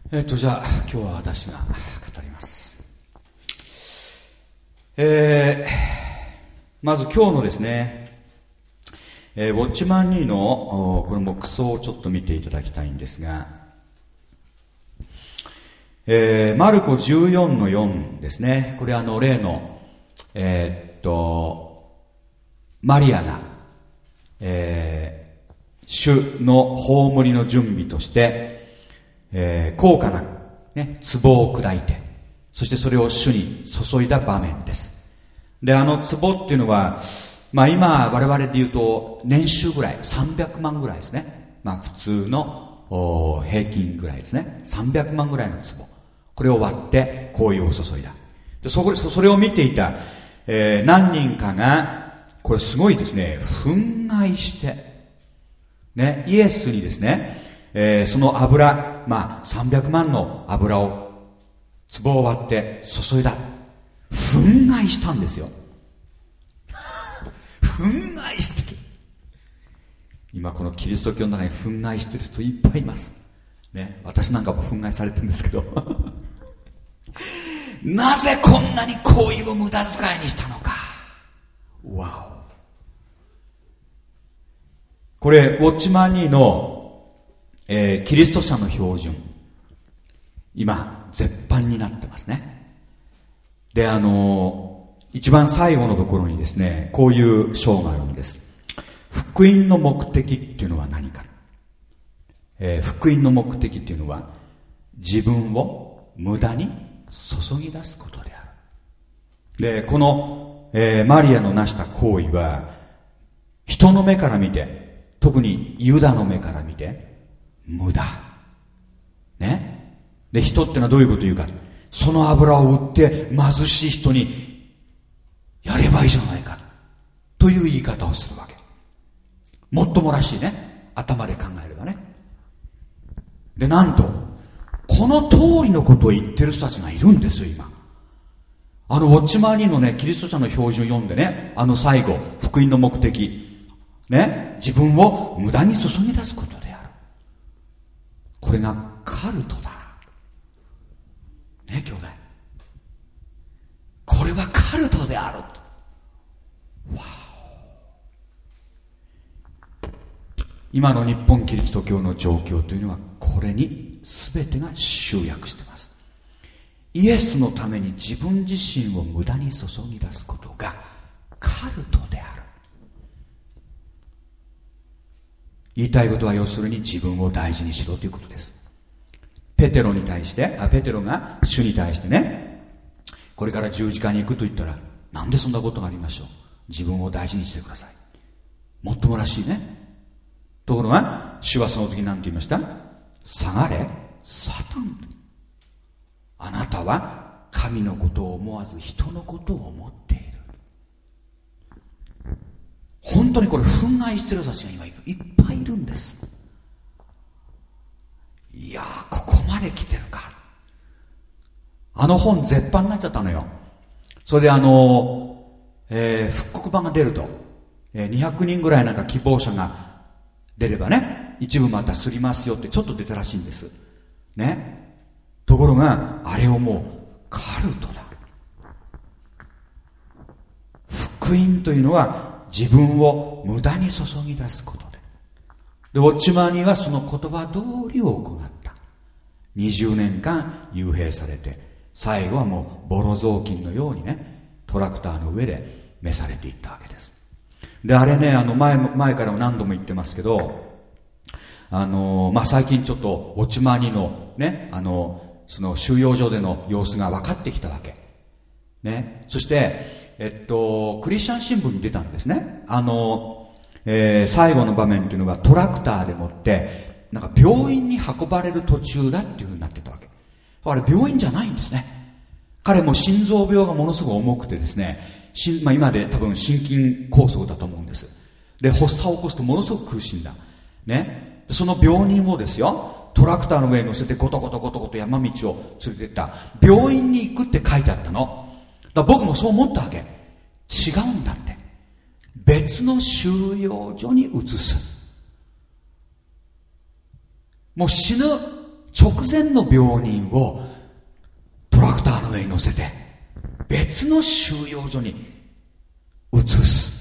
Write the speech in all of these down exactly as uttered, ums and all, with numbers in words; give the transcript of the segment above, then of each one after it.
えっと、じゃあ、今日は私が語ります。えー、まず今日のですね、えー、ウォッチマンにの、これもクソをちょっと見ていただきたいんですが、えー、マルコじゅうよんのよんですね。これあの、例の、えー、っと、マリアが、えー、主の葬りの準備として、えー、高価な、ね、壺を砕いて、そしてそれを主に注いだ場面です。で、あの壺っていうのは、まあ今我々で言うと年収ぐらい、さんびゃくまんぐらいですね。まあ普通の平均ぐらいですね。さんびゃくまんぐらいの壺。これを割って香油を注いだ。で、そこで、それを見ていた、えー、何人かが、これすごいですね、憤慨して、ね、イエスにですね、えー、その油、まあさんびゃくまんの油を壺を割って注いだ。憤慨したんですよ。憤慨してる。今このキリスト教の中に憤慨してる人いっぱいいます。ね、私なんかも憤慨されてるんですけど。なぜこんなに香油を無駄遣いにしたのか。わお。これ、ウォッチマンにのえー、キリスト者の標準、今絶版になってますね。で、あのー、一番最後のところにですね、こういう章があるんです。福音の目的っていうのは何か、えー、福音の目的っていうのは自分を無駄に注ぎ出すことである。で、この、えー、マリアの成した行為は人の目から見て、特にユダの目から見て無駄。ね。で、人ってのはどういうことを言うか。その油を売って貧しい人にやればいいじゃないか。という言い方をするわけ。もっともらしいね。頭で考えればね。で、なんと、この通りのことを言ってる人たちがいるんですよ、今。あの、ウォッチマーニーのね、キリスト者の標準を読んでね、あの最後、福音の目的。ね。自分を無駄に注ぎ出すことで。これがカルトだ。ね、兄弟。これはカルトである。わお。今の日本キリスト教の状況というのはこれに全てが集約しています。イエスのために自分自身を無駄に注ぎ出すことがカルトである。言いたいことは要するに自分を大事にしろということです。ペテロに対して、あ、ペテロが主に対してね、これから十字架に行くと言ったら、なんでそんなことがありましょう。自分を大事にしてください。もっともらしいね。ところが、主はその時何て言いました？下がれ、サタン。あなたは神のことを思わず人のことを思っている。本当にこれ憤慨してる人たちが今いっぱいいるんです。いやー、ここまで来てるか。あの本絶版になっちゃったのよ。それであの、えー、復刻版が出ると、えー、にひゃくにんぐらいなんか希望者が出ればね、一部またすりますよってちょっと出たらしいんですね。ところがあれをもうカルトだ。福音というのは自分を無駄に注ぎ出すことで。で、ウォッチマーニーはその言葉通りを行った。にじゅうねんかん幽閉されて、最後はもうボロ雑巾のようにね、トラクターの上で召されていったわけです。で、あれね、あの前、前からも何度も言ってますけど、あの、まあ、最近ちょっとウォッチマーニーのね、あの、その収容所での様子が分かってきたわけ。ね。そして、えっと、クリスチャン新聞に出たんですね。あの、えー、最後の場面っていうのがトラクターでもって、なんか病院に運ばれる途中だっていう風になってたわけ。あれ病院じゃないんですね。彼も心臓病がものすごく重くてですね、しまあ、今で多分心筋梗塞だと思うんです。で、発作を起こすとものすごく苦しんだ。ね。その病人をですよ、トラクターの上に乗せてゴトゴトゴトゴト山道を連れてった。病院に行くって書いてあったの。だから僕もそう思ったわけ。違うんだって。別の収容所に移す。もう死ぬ直前の病人をトラクターの上に乗せて別の収容所に移す。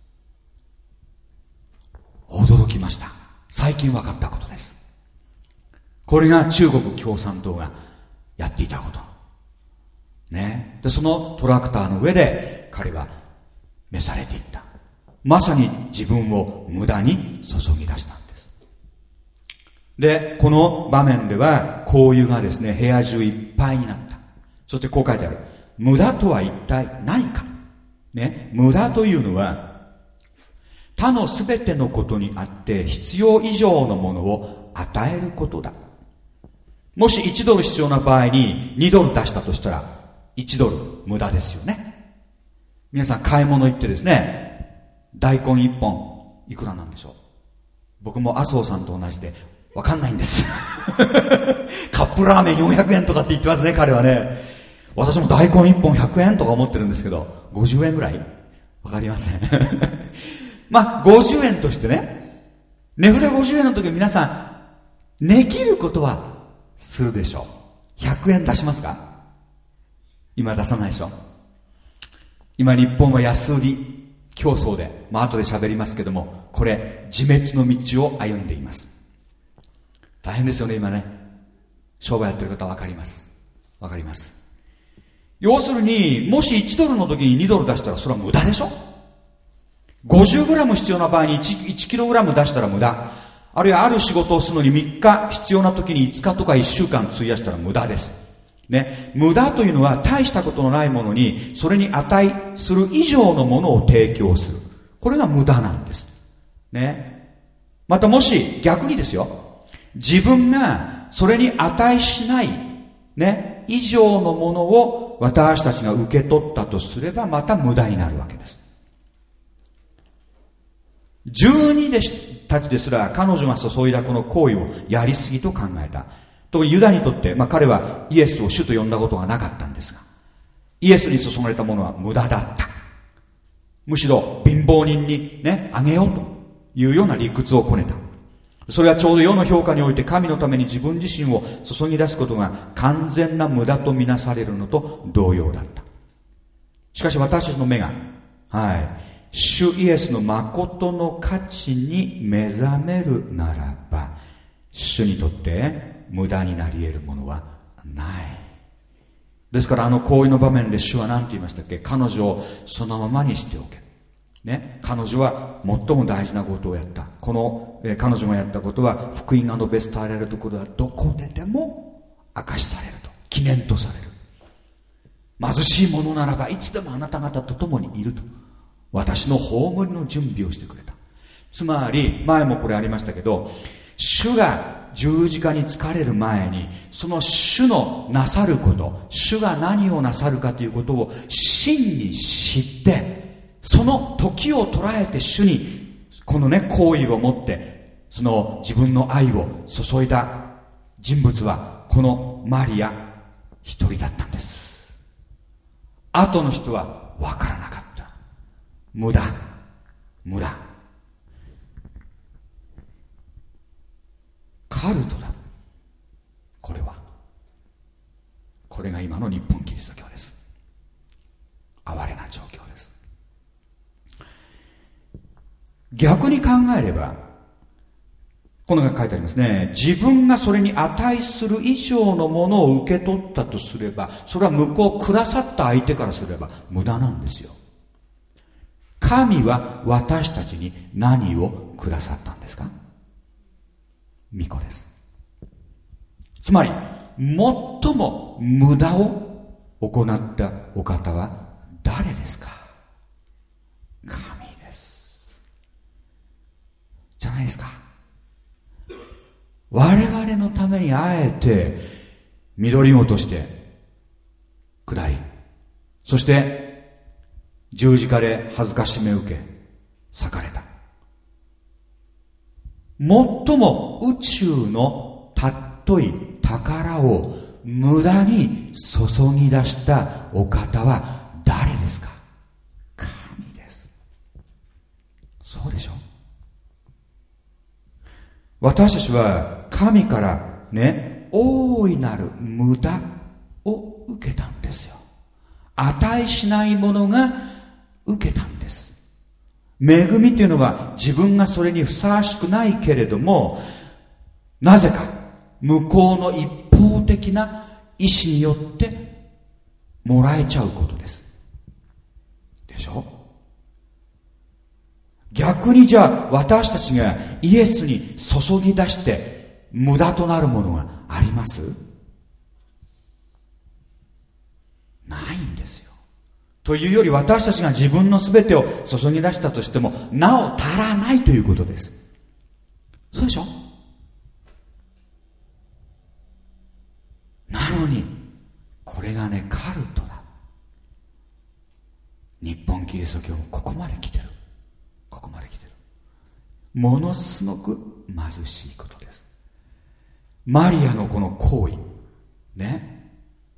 驚きました。最近分かったことです。これが中国共産党がやっていたことね。でそのトラクターの上で彼は召されていった。まさに自分を無駄に注ぎ出したんです。でこの場面では香油がですね部屋中いっぱいになった。そしてこう書いてある。無駄とは一体何かね。無駄というのは他のすべてのことにあって必要以上のものを与えることだ。もしいちドル必要な場合ににドル出したとしたらいちドル無駄ですよね。皆さん買い物行ってですね、大根いっぽんいくらなんでしょう。僕も麻生さんと同じでわかんないんですカップラーメンよんひゃくえんとかって言ってますね、彼はね。私も大根いっぽんひゃくえんとか思ってるんですけど、ごじゅうえんぐらいわかりませんまあごじゅうえんとしてね、値札ごじゅうえんの時皆さん値切ることはするでしょう。ひゃくえん出しますか？今出さないでしょ。今日本は安売り競争で、まあ後で喋りますけども、これ自滅の道を歩んでいます。大変ですよね今ね。商売やってる方は分かります分かります。要するにもしいちドルの時ににドル出したらそれは無駄でしょ。ごじゅうグラム必要な場合に 1, いちキログラム出したら無駄。あるいはある仕事をするのにみっか必要な時にいつかとかいっしゅうかん費やしたら無駄ですね。無駄というのは大したことのないものにそれに値する以上のものを提供する。これが無駄なんですね。またもし逆にですよ、自分がそれに値しないね以上のものを私たちが受け取ったとすればまた無駄になるわけです。十二弟子たちですら彼女が注いだこの行為をやりすぎと考えた。特にユダにとって、まあ、彼はイエスを主と呼んだことがなかったんですが、イエスに注がれたものは無駄だった。むしろ貧乏人にねあげようというような理屈をこねた。それはちょうど世の評価において神のために自分自身を注ぎ出すことが完全な無駄とみなされるのと同様だった。しかし私たちの目がはい主イエスの誠の価値に目覚めるならば、主にとって無駄になり得るものはない。ですからあの行為の場面で主は何て言いましたっけ。彼女をそのままにしておけ、ね、彼女は最も大事なことをやった。この、えー、彼女がやったことは福音が述べ伝えられるところはどこででも証しされると、記念とされる。貧しい者ならばいつでもあなた方と共にいると、私の葬りの準備をしてくれた。つまり前もこれありましたけど、主が十字架につかれる前にその主のなさること、主が何をなさるかということを真に知って、その時を捉えて主にこのね行為を持ってその自分の愛を注いだ人物はこのマリア一人だったんです。後の人は分からなかった。無駄無駄カルトだ。これはこれが今の日本キリスト教です。哀れな状況です。逆に考えればこの中に書いてありますね。自分がそれに値する以上のものを受け取ったとすれば、それは向こうくださった相手からすれば無駄なんですよ。神は私たちに何をくださったんですか？御子です。つまり最も無駄を行ったお方は誰ですか？神です。じゃないですか。我々のためにあえて緑子として下り、そして十字架で恥ずかしめ受け裂かれた。最も宇宙の尊い宝を無駄に注ぎ出したお方は誰ですか？神です。そうでしょ。私たちは神からね大いなる無駄を受けたんですよ。値しないものが受けたんです。恵みというのは自分がそれにふさわしくないけれども、なぜか向こうの一方的な意思によってもらえちゃうことです。でしょ？逆にじゃあ私たちがイエスに注ぎ出して無駄となるものがあります？ないんですよ。というより私たちが自分の全てを注ぎ出したとしてもなお足らないということです。そうでしょ？なのにこれがね、カルトだ。日本キリスト教もここまで来てる。ここまで来てる。ものすごく貧しいことです。マリアのこの行為ね、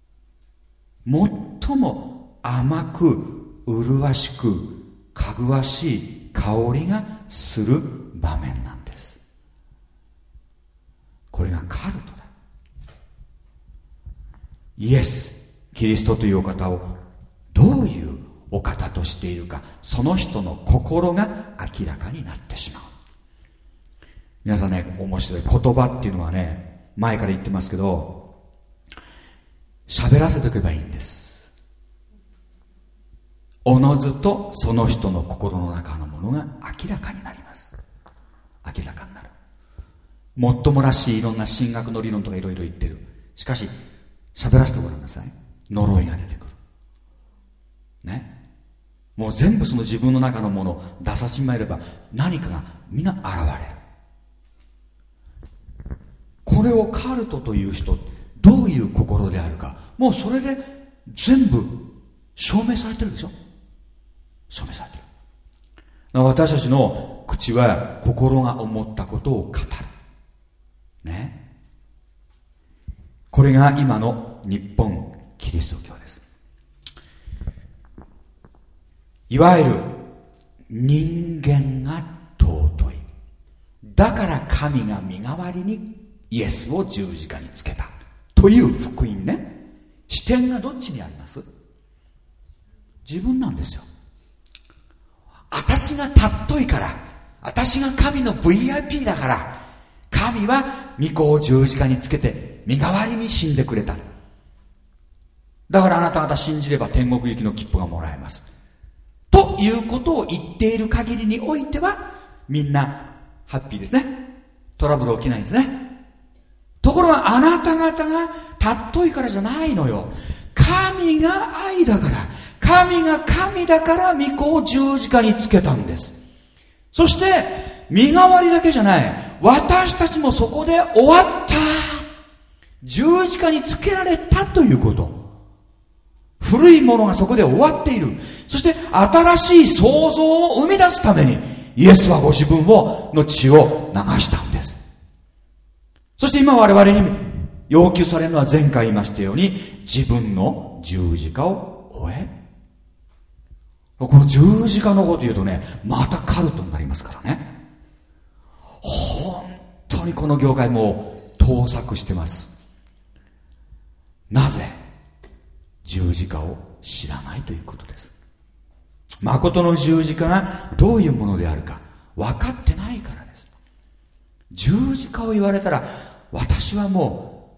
最も甘く麗しくかぐわしい香りがする場面なんです。これがカルトだ。イエスキリストというお方をどういうお方としているか、その人の心が明らかになってしまう。皆さんね、面白い言葉っていうのはね、前から言ってますけど、喋らせておけばいいんです。おのずとその人の心の中のものが明らかになります。明らかになる。もっともらしいいろんな神学の理論とかいろいろ言ってる。しかし喋らせてごらんなさい。呪いが出てくるね。もう全部その自分の中のものを出さしまえれば何かが皆現れる。これをカルトという人、どういう心であるか、もうそれで全部証明されてるでしょ。証明されてる。私たちの口は心が思ったことを語るね。これが今の日本キリスト教です。いわゆる人間が尊い。だから神が身代わりにイエスを十字架につけたという福音ね。視点がどっちにあります？自分なんですよ。私が尊いから、私が神の ブイアイピー だから、神は御子を十字架につけて身代わりに死んでくれた。だからあなた方信じれば天国行きの切符がもらえます。ということを言っている限りにおいては、みんなハッピーですね。トラブル起きないんですね。ところがあなた方が尊いからじゃないのよ。神が愛だから、神が神だから御子を十字架につけたんです。そして身代わりだけじゃない、私たちもそこで終わった、十字架につけられたということ。古いものがそこで終わっている。そして新しい創造を生み出すためにイエスはご自分をの血を流したんです。そして今我々に要求されるのは、前回言いましたように自分の十字架を終え。この十字架のこと言うとね、またカルトになりますからね。本当にこの業界も盗作してます。なぜ？十字架を知らないということです。誠の十字架がどういうものであるか分かってないからです。十字架を言われたら私はも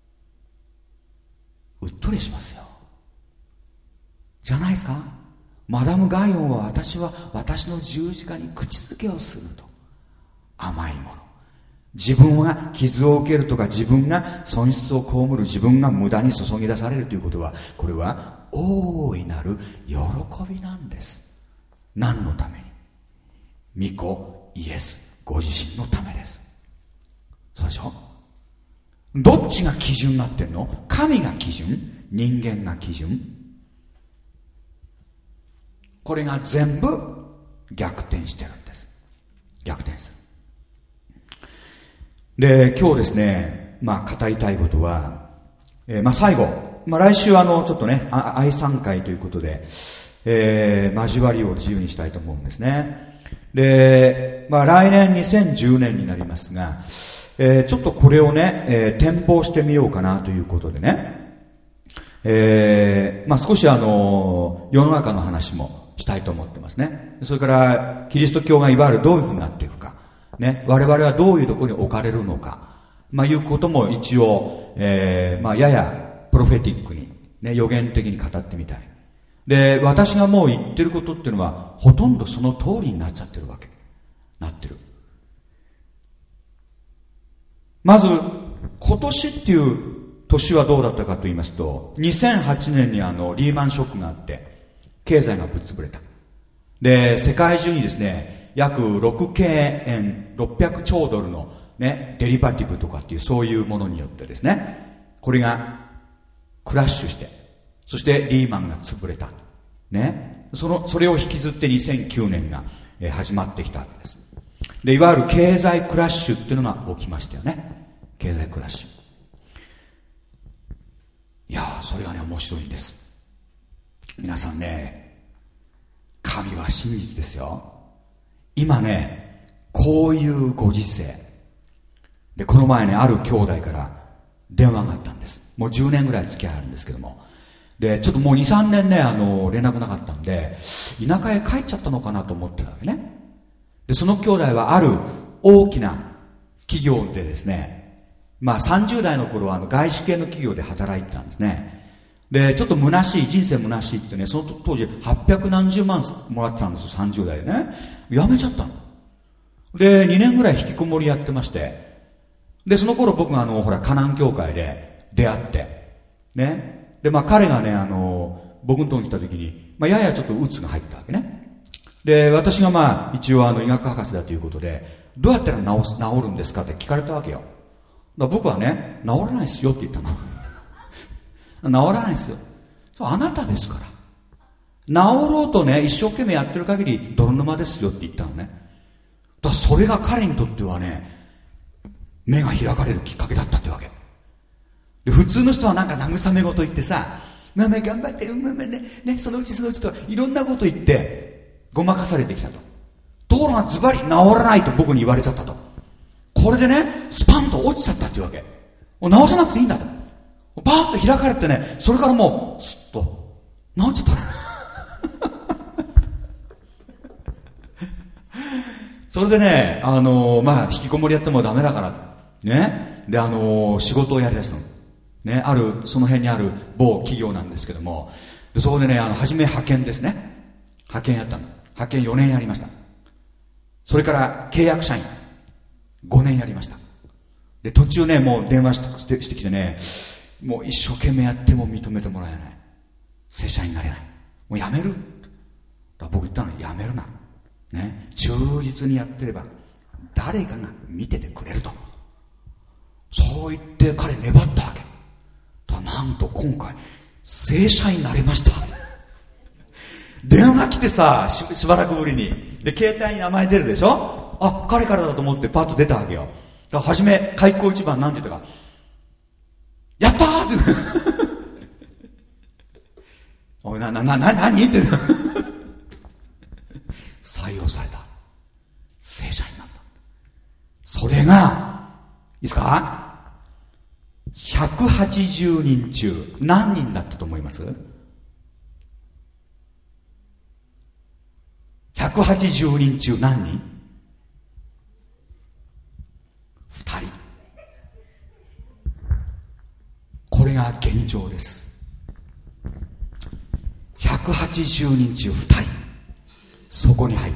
ううっとりしますよ。じゃないですか。マダム・ガイオンは、私は私の十字架に口づけをすると。甘いもの、自分が傷を受けるとか、自分が損失を被る、自分が無駄に注ぎ出されるということは、これは大いなる喜びなんです。何のために？御子イエスご自身のためです。そうでしょ。どっちが基準になってんの？神が基準、人間が基準。これが全部逆転してるんです。逆転する。で、今日ですね、まあ語りたいことは、えー、まあ最後、まあ来週あのちょっとね、愛賛会ということで、えー、交わりを自由にしたいと思うんですね。で、まあ来年にせんじゅうねんになりますが、 えー、ちょっとこれをね、えー、展望してみようかなということでね、えー、まあ少しあの、世の中の話もしたいと思ってますね。それから、キリスト教がいわゆるどういうふうになっていくか、ね、我々はどういうところに置かれるのか、まあいうことも一応、えー、まあややプロフェティックに、ね、予言的に語ってみたい。で、私がもう言ってることっていうのは、ほとんどその通りになっちゃってるわけ。なってる。まず、今年っていう年はどうだったかと言いますと、にせんはちねんにあの、リーマンショックがあって、経済がぶっ潰れた。で、世界中にですね、約ろくけいえん、ろっぴゃくちょうドルのね、デリバティブとかっていうそういうものによってですね、これがクラッシュして、そしてリーマンが潰れた。ね。その、それを引きずってにせんきゅうねんが、えー、始まってきたわけです。で、いわゆる経済クラッシュっていうのが起きましたよね。経済クラッシュ。いやー、それがね、面白いんです。皆さんね、神は真実ですよ。今ね、こういうご時世。で、この前ね、ある兄弟から電話があったんです。もうじゅうねんぐらい付き合いあるんですけども。で、ちょっともうに、さんねんね、あの、連絡なかったんで、田舎へ帰っちゃったのかなと思ってたわけね。で、その兄弟はある大きな企業でですね、まあさんじゅう代の頃はあの外資系の企業で働いてたんですね。で、ちょっと虚しい、人生虚しいって言ってね、その当時はっぴゃくなんじゅうまんもらってたんですよ、さんじゅう代でね。辞めちゃったの。で、にねんぐらい引きこもりやってまして、で、その頃僕があの、ほら、河南教会で出会って、ね。で、まあ彼がね、あの、僕のとこに来た時に、まあややちょっと鬱が入ったわけね。で、私がまあ、一応あの、医学博士だということで、どうやったら治す、治るんですかって聞かれたわけよ。だから僕はね、治らないっすよって言ったの。治らないっすよ。そう、あなたですから。治ろうとね、一生懸命やってる限り、泥沼ですよって言ったのね。だからそれが彼にとってはね、目が開かれるきっかけだったってわけ。で、普通の人はなんか慰め事言ってさ、まあまあ頑張って、うんまあまあね、ね、そのうちそのうちといろんなこと言って、ごまかされてきたと。ところがズバリ治らないと僕に言われちゃったと。これでね、スパンと落ちちゃったっていうわけ。もう治さなくていいんだと。バーッと開かれてね、それからもう、スッと、治っちゃった。それでね、あのー、まあ、引きこもりやってもダメだから、ね。で、あのー、仕事をやりだしたの。ね、ある、その辺にある某企業なんですけども、でそこでね、あの、はじめ派遣ですね。派遣やったの。派遣よねんやりました。それから契約社員ごねんやりました。で、途中ね、もう電話して、してきてね、もう一生懸命やっても認めてもらえない。正社員になれない。もう辞める。だから僕言ったの、辞めるな。ね、忠実にやってれば誰かが見ててくれると。そう言って彼粘ったわけ。だなんと今回正社員になれました。電話来てさ、し, しばらくぶりに。で、携帯に名前出るでしょ。あ、彼からだと思ってパッと出たわけよ。だから初め開口一番なんて言ったか、やったーっておい、な、な、な、な、何って採用された。正社員になった。それが、いいですか ?ひゃくはちじゅうにん中何人だったと思います？ ひゃくはちじゅうにん中何人？ふたり。これが現状です。ひゃくはちじゅうにん中ふたり。そこに入った。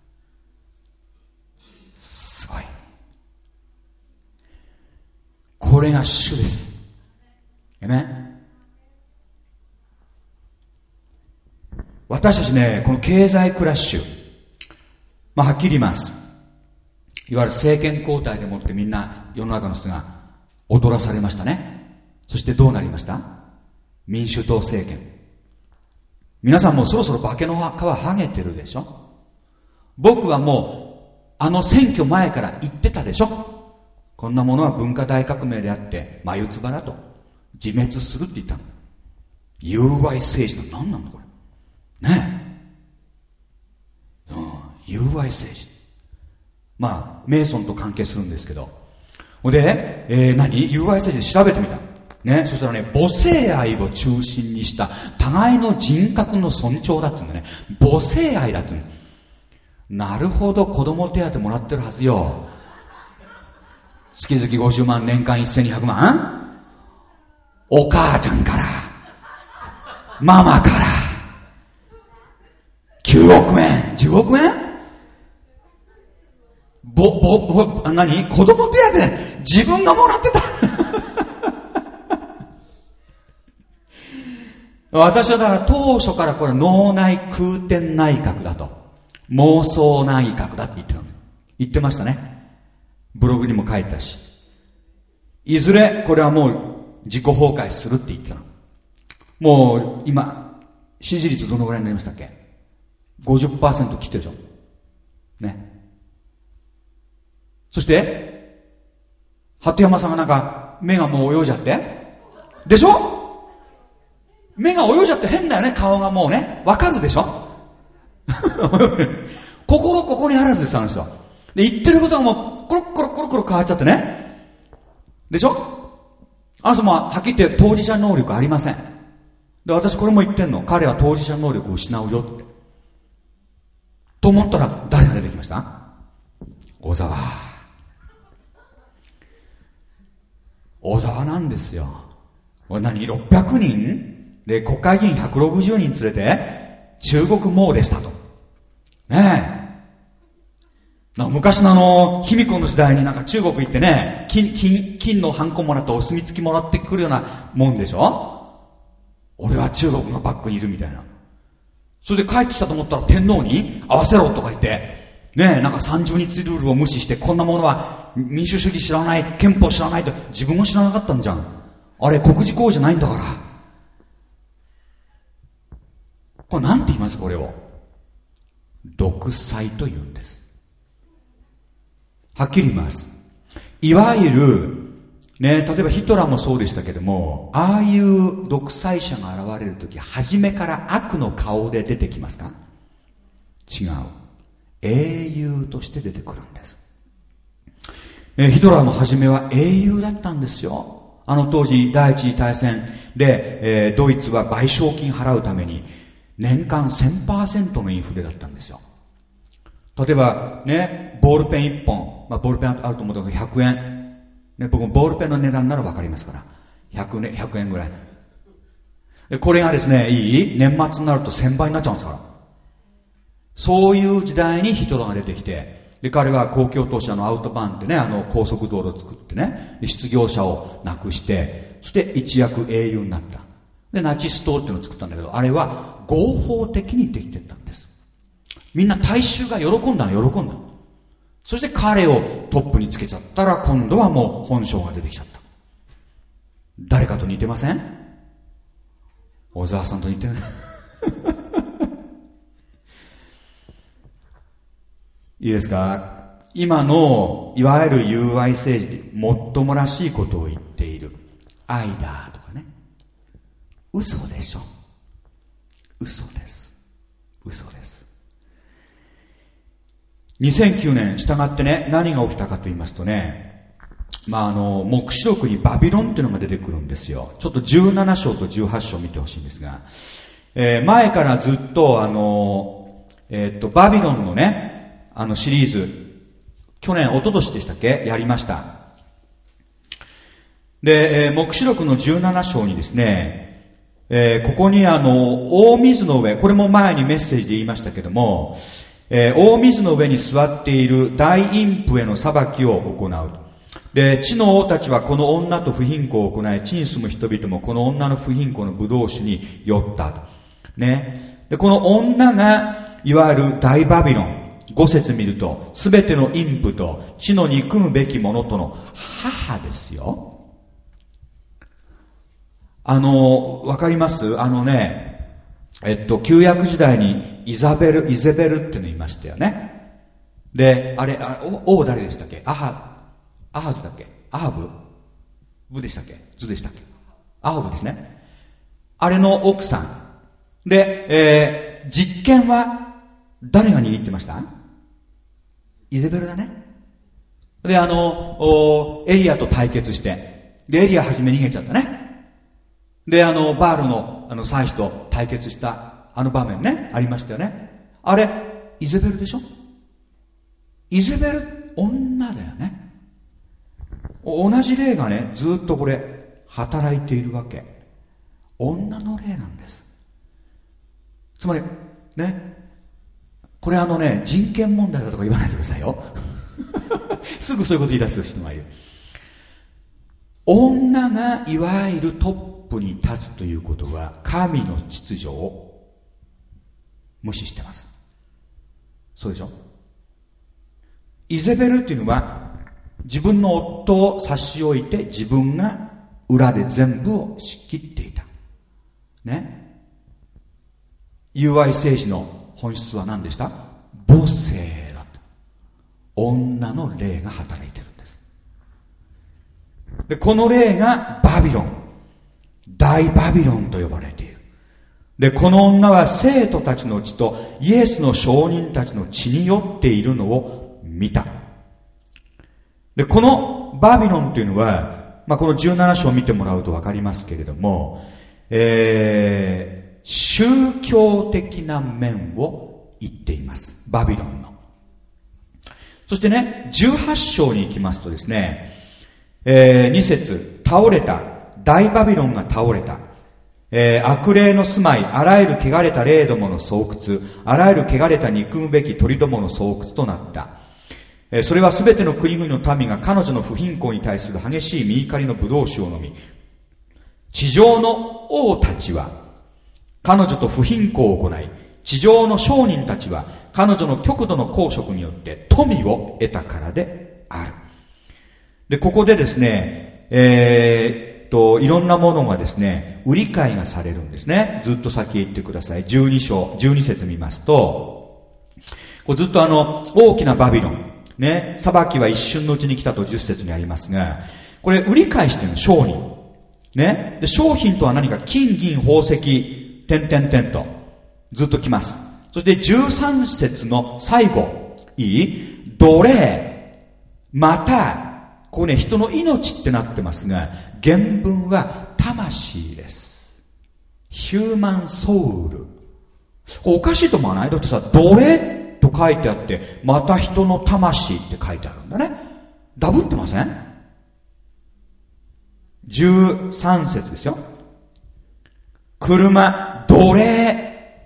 すごい。これが主です。ね。私たちね、この経済クラッシュ、まあ、はっきり言います。いわゆる政権交代でもってみんな世の中の人が踊らされましたね。そしてどうなりました？民主党政権。皆さんもそろそろ化けの皮剥げてるでしょ。僕はもうあの選挙前から言ってたでしょ。こんなものは文化大革命であって眉唾だと、自滅するって言ったの。友愛政治って何なんだこれねえ、うん、友愛政治、まあメイソンと関係するんですけど、 で、えー、何友愛政治で調べてみた。ね、そしたらね、母性愛を中心にした互いの人格の尊重だって言うんだね。母性愛だって言うんだ。なるほど、子供手当もらってるはずよ。月々ごじゅうまん、年間せんにひゃくまん？お母ちゃんから、ママから、きゅうおくえん、じゅうおくえん？ぼ、ぼ、ぼ、何？子供手当自分がもらってた。私はだから当初からこれ脳内空転内閣だと。妄想内閣だって言ってたの。言ってましたね。ブログにも書いたし。いずれこれはもう自己崩壊するって言ってたの。もう今、支持率どのぐらいになりましたっけ？ ごじゅっパーセント 切ってるでしょ。ね。そして、鳩山さんがなんか目がもう泳いじゃってでしょ？目が泳いじゃって変だよね、顔がもうね。わかるでしょ？心ここにあらずです、あの人。で、言ってることがもう、コロッコロコロコロ変わっちゃってね。でしょ？あの人もはっきり言って当事者能力ありません。で、私これも言ってんの。彼は当事者能力を失うよって。と思ったら、誰が出てきました？小沢。小沢なんですよ。これ何？ ろっぴゃくにんで、国会議員ひゃくろくじゅうにん連れて、中国詣でしたと。ねえ。なんか昔のあの、卑弥呼の時代になんか中国行ってね、金、金、金のハンコもらってお墨付きもらってくるようなもんでしょ？俺は中国のバックにいるみたいな。それで帰ってきたと思ったら天皇に合わせろとか言って、ねえ、なんかさんじゅうにちルールを無視して、こんなものは民主主義知らない、憲法知らないと、自分も知らなかったんじゃん。あれ国事行為じゃないんだから。これなんて言います？これを独裁と言うんです。はっきり言います。いわゆるね、例えばヒトラーもそうでしたけども、ああいう独裁者が現れるとき、初めから悪の顔で出てきますか？違う。英雄として出てくるんです。えヒトラーも初めは英雄だったんですよ。あの当時第一次大戦で、えー、ドイツは賠償金払うために年間 せんパーセント のインフレだったんですよ。例えばね、ボールペンいっぽん、まあ、ボールペンあると思うけどひゃくえん、ね、僕もボールペンの値段ならわかりますからひゃくね、ひゃくえんぐらいで、これがですね、いい年末になるとせんばいになっちゃうんですから。そういう時代にヒトラーが出てきて、で彼は公共都市のアウトバーンってね、あの高速道路を作ってね、失業者をなくして、そして一躍英雄になった。でナチス党っていうのを作ったんだけど、あれは合法的にできてったんです。みんな大衆が喜んだの喜んだの。そして彼をトップにつけちゃったら、今度はもう本性が出てきちゃった。誰かと似てません？小沢さんと似てる。いいですか？今のいわゆる友愛政治でもっともらしいことを言っている愛だとかね、嘘でしょ。嘘です。嘘です。にせんきゅうねん、従ってね、何が起きたかと言いますとね、まああの黙示録にバビロンっていうのが出てくるんですよ。ちょっとじゅうなな章とじゅうはち章見てほしいんですが、えー、前からずっとあのえー、っとバビロンのね、あのシリーズ、去年、一昨年でしたっけ？やりました。で、えー、黙示録のじゅうなな章にですね、えー、ここにあの、大水の上、これも前にメッセージで言いましたけども、えー、大水の上に座っている大陰譜への裁きを行う。で、地の王たちはこの女と不貧困を行い、地に住む人々もこの女の不貧困の葡萄酒に酔った。ね。で、この女が、いわゆる大バビロン。五節見ると、すべての陰譜と地の憎むべきものとの母ですよ。あの、わかります？あのね、えっと、旧約時代にイザベル、イゼベルってのいましたよね。で、あれ、あ王王誰でしたっけ？アハ、アハズだっけ？アハブ？ブでしたっけ？ズでしたっけ？アハブですね。あれの奥さん。で、えー、実権は誰が握ってました？イゼベルだね。 で、あの、エリアと対決して、で、エリアはじめ逃げちゃったね。で、あの、バールの、あの、祭司と対決した、あの場面ね、ありましたよね。あれ、イゼベルでしょ？イゼベル、女だよね。同じ霊がね、ずっとこれ、働いているわけ。女の霊なんです。つまり、ね、これあのね、人権問題だとか言わないでくださいよ。すぐそういうこと言い出す人がいる。女がいわゆるトップに立つということは、神の秩序を無視してます。そうでしょ？イゼベルっていうのは、自分の夫を差し置いて自分が裏で全部を仕切っていた。ね。友愛政治の本質は何でした？母性だと。女の霊が働いてるんです。で、この霊がバビロン。大バビロンと呼ばれている。で、この女は生徒たちの血とイエスの証人たちの血によっているのを見た。で、このバビロンというのは、まあ、このじゅうなな章を見てもらうとわかりますけれども、えー、宗教的な面を言っています。バビロンの。そしてね、じゅうはち章に行きますとですね、えー、に節、倒れた、大バビロンが倒れた。えー、悪霊の住まい、あらゆる汚れた霊どもの巣窟、あらゆる汚れた憎むべき鳥どもの巣窟となった。えー、それはすべての国々の民が彼女の不貧困に対する激しい身怒りの葡萄酒を飲み、地上の王たちは彼女と不貧困を行い、地上の商人たちは彼女の極度の公職によって富を得たからである。で、ここでですね、えーと、いろんなものがですね、売り買いがされるんですね。ずっと先へ行ってください。じゅうに章、じゅうに節見ますと、こうずっとあの、大きなバビロン、ね、裁きは一瞬のうちに来たとじゅっ節にありますが、これ売り買いしてるの、商人。ね。で、商品とは何か、金、銀、宝石、点々点と、ずっと来ます。そしてじゅうさん節の最後、いい？奴隷、また、ここね、人の命ってなってますが、原文は魂です。ヒューマンソウル。おかしいと思わない？だってさ、奴隷と書いてあって、また人の魂って書いてあるんだね。ダブってません？じゅうさん節ですよ。車、奴隷。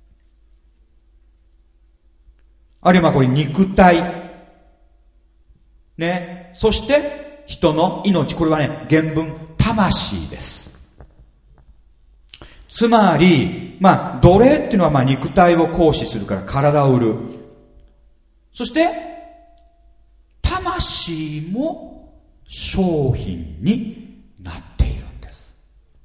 あるいはこれ肉体。ね。そして、人の命。これはね、原文、魂です。つまり、まあ、奴隷っていうのはまあ肉体を行使するから体を売る。そして、魂も商品になっているんです。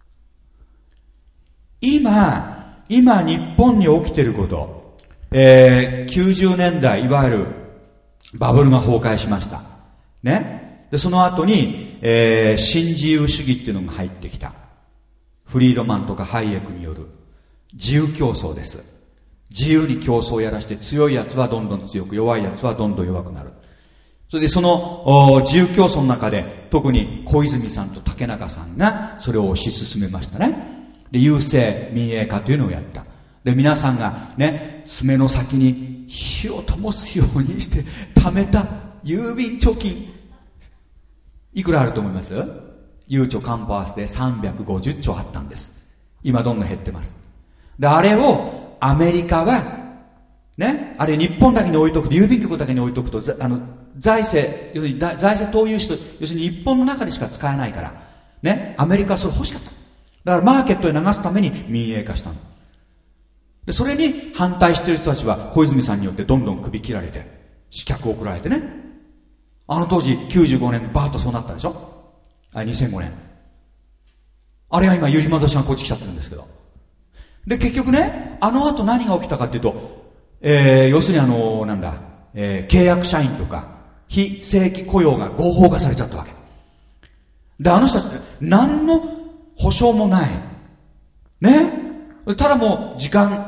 今、今日本に起きていること、えー、きゅうじゅうねんだい、いわゆるバブルが崩壊しました。ね。で、その後に、えー、新自由主義っていうのが入ってきた。フリードマンとかハイエクによる自由競争です。自由に競争をやらして強いやつはどんどん強く、弱いやつはどんどん弱くなる。それでその自由競争の中で特に小泉さんと竹中さんがそれを推し進めましたね。で、郵政民営化というのをやった。で、皆さんがね、爪の先に火を灯すようにして貯めた郵便貯金、いくらあると思います？ゆうちょカンパースでさんびゃくごじゅっちょあったんです。今どんどん減ってます。で、あれをアメリカは、ね、あれ日本だけに置いとくと、郵便局だけに置いとくと、あの、財政、要するに財政投融資と、要するに日本の中でしか使えないから、ね、アメリカはそれ欲しかった。だからマーケットへ流すために民営化したの。で、それに反対している人たちは小泉さんによってどんどん首切られて、刺客を送られてね。あの当時きゅうじゅうごねんバーッとそうなったでしょ？あ、にせんごねん。あれが今、ゆり戻しがこっち来ちゃってるんですけど。で、結局ね、あの後何が起きたかっていうと、えー、要するにあの、なんだ、えー、契約社員とか、非正規雇用が合法化されちゃったわけ。で、あの人たちって何の保証もない。ね。ただもう、時間、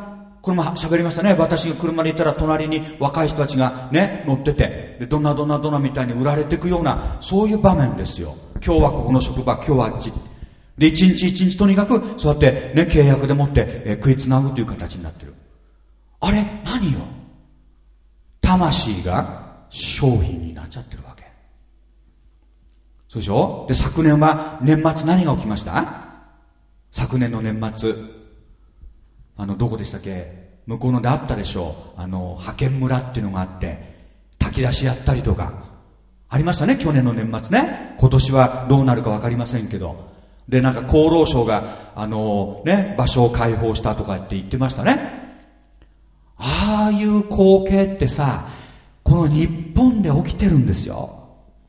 これも喋りましたね。私が車で行ったら隣に若い人たちがね、乗ってて、で、ドナドナドナみたいに売られていくような、そういう場面ですよ。今日はここの職場、今日はあっち。で、一日一日とにかく、そうやってね、契約でもって、えー、食いつなぐという形になってる。あれ、何よ。魂が商品になっちゃってるわけ。そうでしょ。で、昨年は年末何が起きました？昨年の年末。あの、どこでしたっけ？向こうのであったでしょう。あの、派遣村っていうのがあって、炊き出しやったりとか。ありましたね、去年の年末ね。今年はどうなるかわかりませんけど。で、なんか厚労省が、あの、ね、場所を開放したとかって言ってましたね。ああいう光景ってさ、この日本で起きてるんですよ。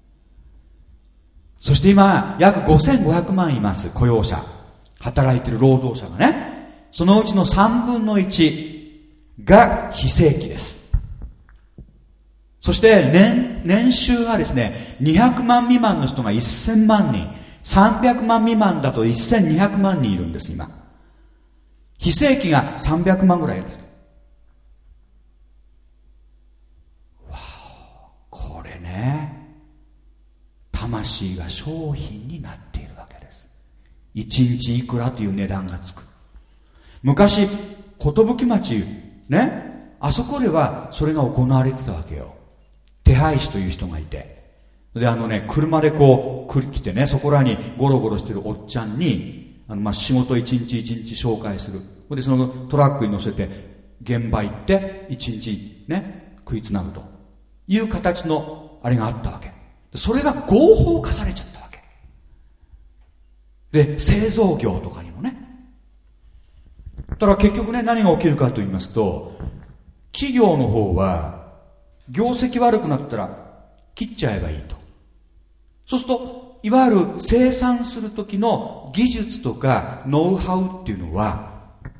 そして今、約ごせんごひゃくまんいます、雇用者。働いてる労働者がね。そのうちのさんぶんのいちが非正規です。そして年、年収はですね、にひゃくまん未満の人がせんまんにん、さんびゃくまん未満だとせんにひゃくまんにんいるんです、今。非正規がさんびゃくまんぐらいいるんです。わあ、これね、魂が商品になっているわけです。一日いくらという値段がつく。昔、寿町、ね、あそこではそれが行われてたわけよ。手配師という人がいて。で、あのね、車でこう、来てね、そこらにゴロゴロしてるおっちゃんに、あの、ま、仕事一日一日紹介する。で、そのトラックに乗せて、現場行って、一日ね、食いつなぐという形の、あれがあったわけ。それが合法化されちゃったわけ。で、製造業とかにもね。ただ結局ね、何が起きるかと言いますと、企業の方は、業績悪くなったら切っちゃえばいいと。そうすると、いわゆる生産する時の技術とかノウハウっていうのは、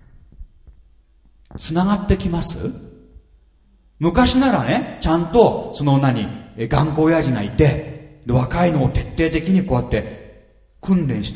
つながってきます？昔ならね、ちゃんと、その何、頑固親父がいて、で若いのを徹底的にこうやって訓練して、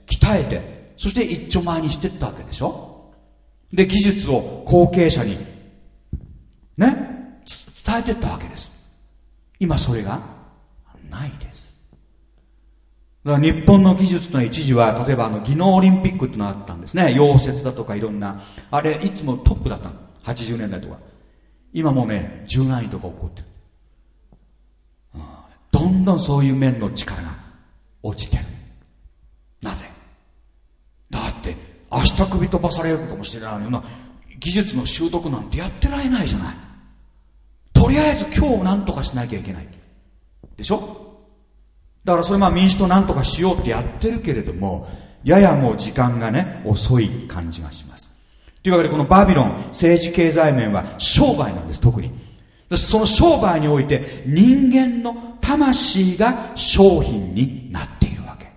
鍛えて、そして一丁前にしてったわけでしょ？で、技術を後継者に、ね、伝えてったわけです。今それがないです。だから日本の技術の一時は、例えばあの技能オリンピックってのがあったんですね。溶接だとかいろんな。あれ、いつもトップだったの。はちじゅうねんだいとか。今もうね、じゅうなんいとか起こってる。うん、どんどんそういう面の力が落ちてる。なぜ？だって、明日首飛ばされるかもしれないような技術の習得なんてやってられないじゃない。とりあえず今日何とかしなきゃいけない。でしょ？だからそれまあ民主党何とかしようってやってるけれども、ややもう時間がね、遅い感じがします。というわけでこのバビロン、政治経済面は商売なんです、特に。その商売において人間の魂が商品になっているわけ。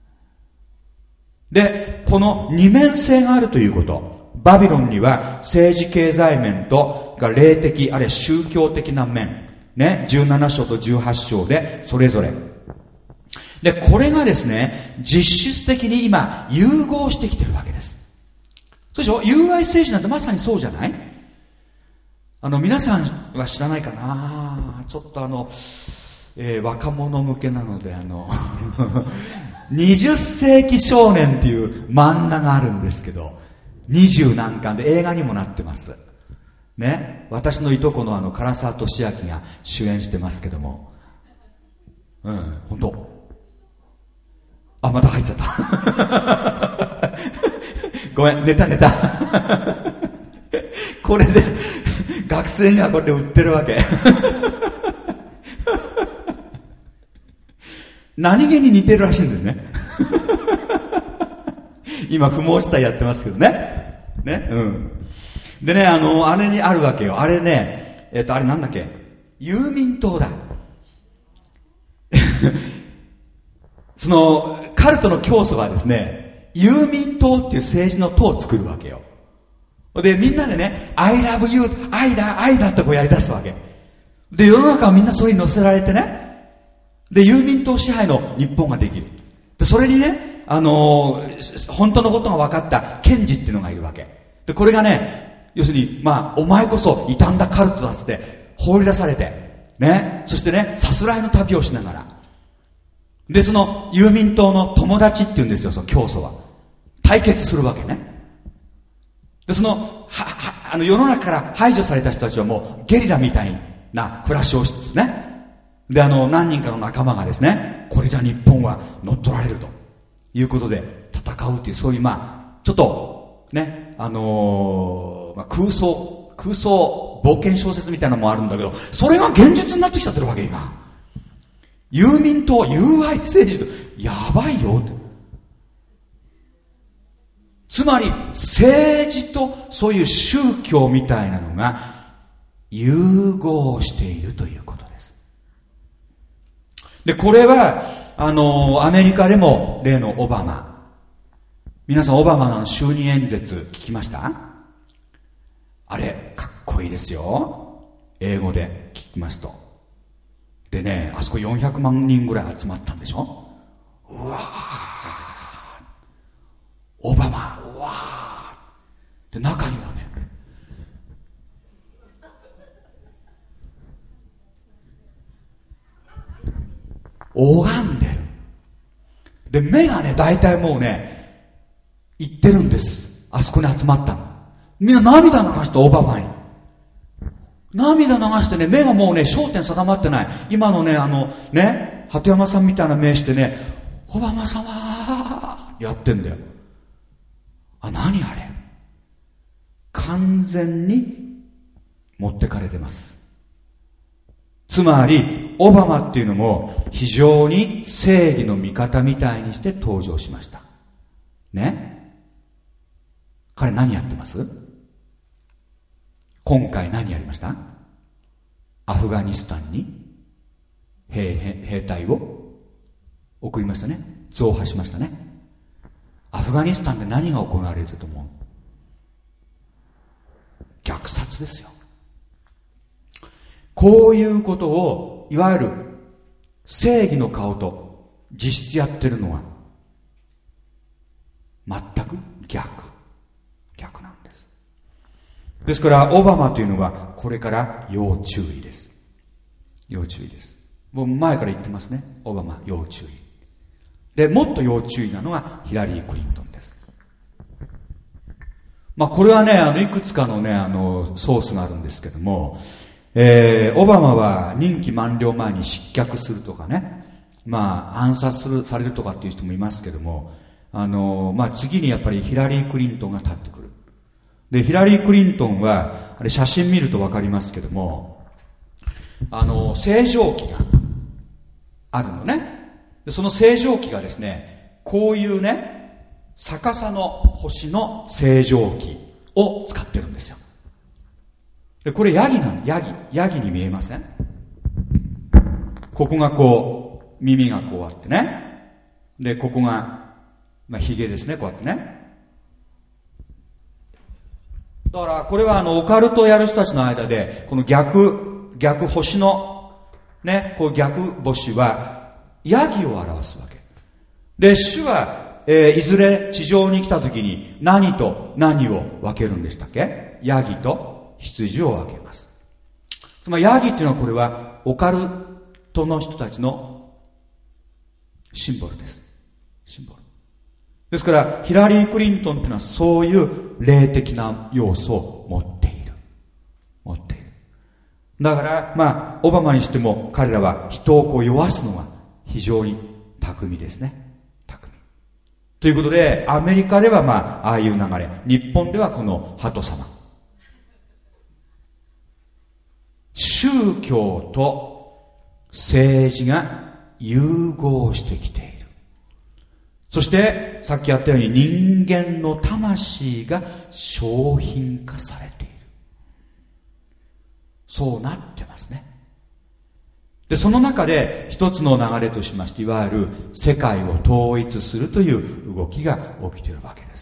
で、この二面性があるということ。バビロンには政治経済面と霊的あるいは宗教的な面ね、じゅうななしょうとじゅうはちしょうでそれぞれで、これがですね、実質的に今融合してきてるわけです。そうでしょ？友愛政治なんてまさにそうじゃない？あの皆さんは知らないかな、ちょっとあの、えー、若者向けなのであのにじゅっせいき少年っていう漫画があるんですけど、二十何巻で映画にもなってます。ね。私のいとこのあの、唐沢寿明が主演してますけども。うん、本当。あ、また入っちゃった。ごめん、寝た寝た。これで、学生にはこれで売ってるわけ。何気に似てるらしいんですね。今、不毛地帯やってますけどね。ね。うん。でね、あの、あれにあるわけよ。あれね、えっと、あれなんだっけ？郵便党だ。その、カルトの教祖はですね、郵便党っていう政治の党を作るわけよ。で、みんなでね、I love you、愛だ、愛だってこうやり出すわけ。で、世の中はみんなそれに乗せられてね。で、郵便党支配の日本ができる。で、それにね、あのー、本当のことが分かった検事っていうのがいるわけ。で、これがね、 要するに、まあ、お前こそ傷んだカルトだっつって放り出されて、ね。そしてね、さすらいの旅をしながら。で、その郵便党の友達って言うんですよ、その教祖は。対決するわけね。で、その、は、は、あの、世の中から排除された人たちはもうゲリラみたいな暮らしをしつつね。で、あの、何人かの仲間がですね、これじゃ日本は乗っ取られるということで戦うっていう、そういう、まあ、ちょっと、ね、あのー、まあ、空想、空想冒険小説みたいなのもあるんだけど、それが現実になってきちゃってるわけ、今。郵民党、友愛政治と、やばいよって。つまり、政治とそういう宗教みたいなのが融合しているということです。で、これは、あの、アメリカでも例のオバマ。皆さん、オバマの就任演説聞きました？あれ、かっこいいですよ。英語で聞きますと。でね、あそこよんひゃくまんにんぐらい集まったんでしょ？うわー。オバマ、うわー。で、中にはね、拝んでる。で、目がね、大体もうね、言ってるんです。あそこに集まったの。みんな涙流してオバマに。涙流してね、目がもうね、焦点定まってない。今のね、あの、ね、鳩山さんみたいな目してね、オバマ様やってんだよ。あ、何あれ。完全に持ってかれてます。つまり、オバマっていうのも非常に正義の味方みたいにして登場しました。ね。彼何やってます？今回何やりました？アフガニスタンに 兵, 兵, 兵隊を送りましたね。増派しましたね。アフガニスタンで何が行われると思う？虐殺ですよ。こういうことをいわゆる正義の顔と実質やってるのは全く逆逆なんです。ですからオバマというのはこれから要注意です。要注意です。もう前から言ってますね。オバマ要注意で、もっと要注意なのがヒラリー・クリントンです。まあこれはね、あのいくつかのね、あのソースがあるんですけども、えー、オバマは任期満了前に失脚するとかね、まあ暗殺するされるとかっていう人もいますけども、あのまあ次にやっぱりヒラリー・クリントンが立ってくる。で、ヒラリー・クリントンはあれ写真見るとわかりますけども、あの星条旗があるのね。でその星条旗がですね、こういうね逆さの星の星条旗を使ってるんですよ。でこれヤギなの。ヤギヤギに見えません？ここがこう耳がこうあってね、でここがまあヒゲですね、こうやってね。だからこれはあのオカルトをやる人たちの間でこの逆逆星のね、こう逆星はヤギを表すわけで、主は、えー、いずれ地上に来た時に何と何を分けるんでしたっけ？ヤギと羊を分けます。つまりヤギっていうのはこれはオカルトの人たちのシンボルです。シンボルですから、ヒラリー・クリントンっていうのはそういう霊的な要素を持っている持っている。だからまあオバマにしても彼らは人をこう酔わすのが非常に巧みですね。巧みということで、アメリカではまあああいう流れ、日本ではこの鳩様、宗教と政治が融合してきている。そしてさっきやったように人間の魂が商品化されている。そうなってますね。でその中で一つの流れとしまして、いわゆる世界を統一するという動きが起きているわけです。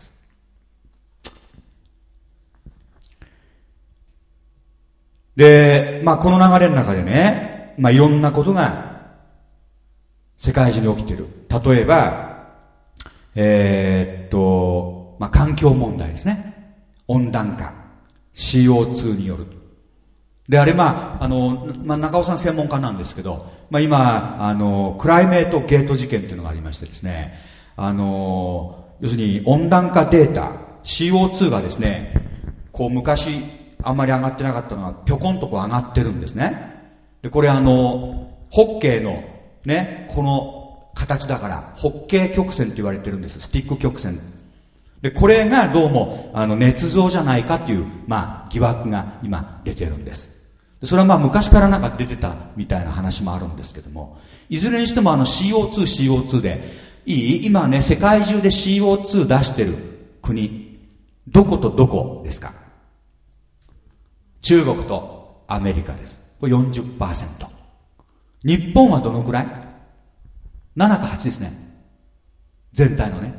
で、まあこの流れの中でね、まあいろんなことが世界中に起きている。例えば、えー、っと、まあ環境問題ですね。温暖化。 シーオーツー による。で、あれ、まあ、あの、まあ、中尾さん専門家なんですけど、まあ、今、あの、クライメートゲート事件っていうのがありましてですね、あの、要するに温暖化データ、シーオーツー がですね、こう昔あんまり上がってなかったのがぴょこんとこう上がってるんですね。で、これあの、ホッケーのね、この形だから、ホッケー曲線って言われてるんです。スティック曲線。で、これがどうも、あの、捏造じゃないかっていう、まあ、疑惑が今出てるんです。それはまあ昔からなんか出てたみたいな話もあるんですけども、いずれにしてもあの シーオーツー、シーオーツー で、いい？今ね、世界中で シーオーツー 出してる国、どことどこですか？中国とアメリカです。これ よんじゅっパーセント。日本はどのくらい？ なな かはちですね。全体のね。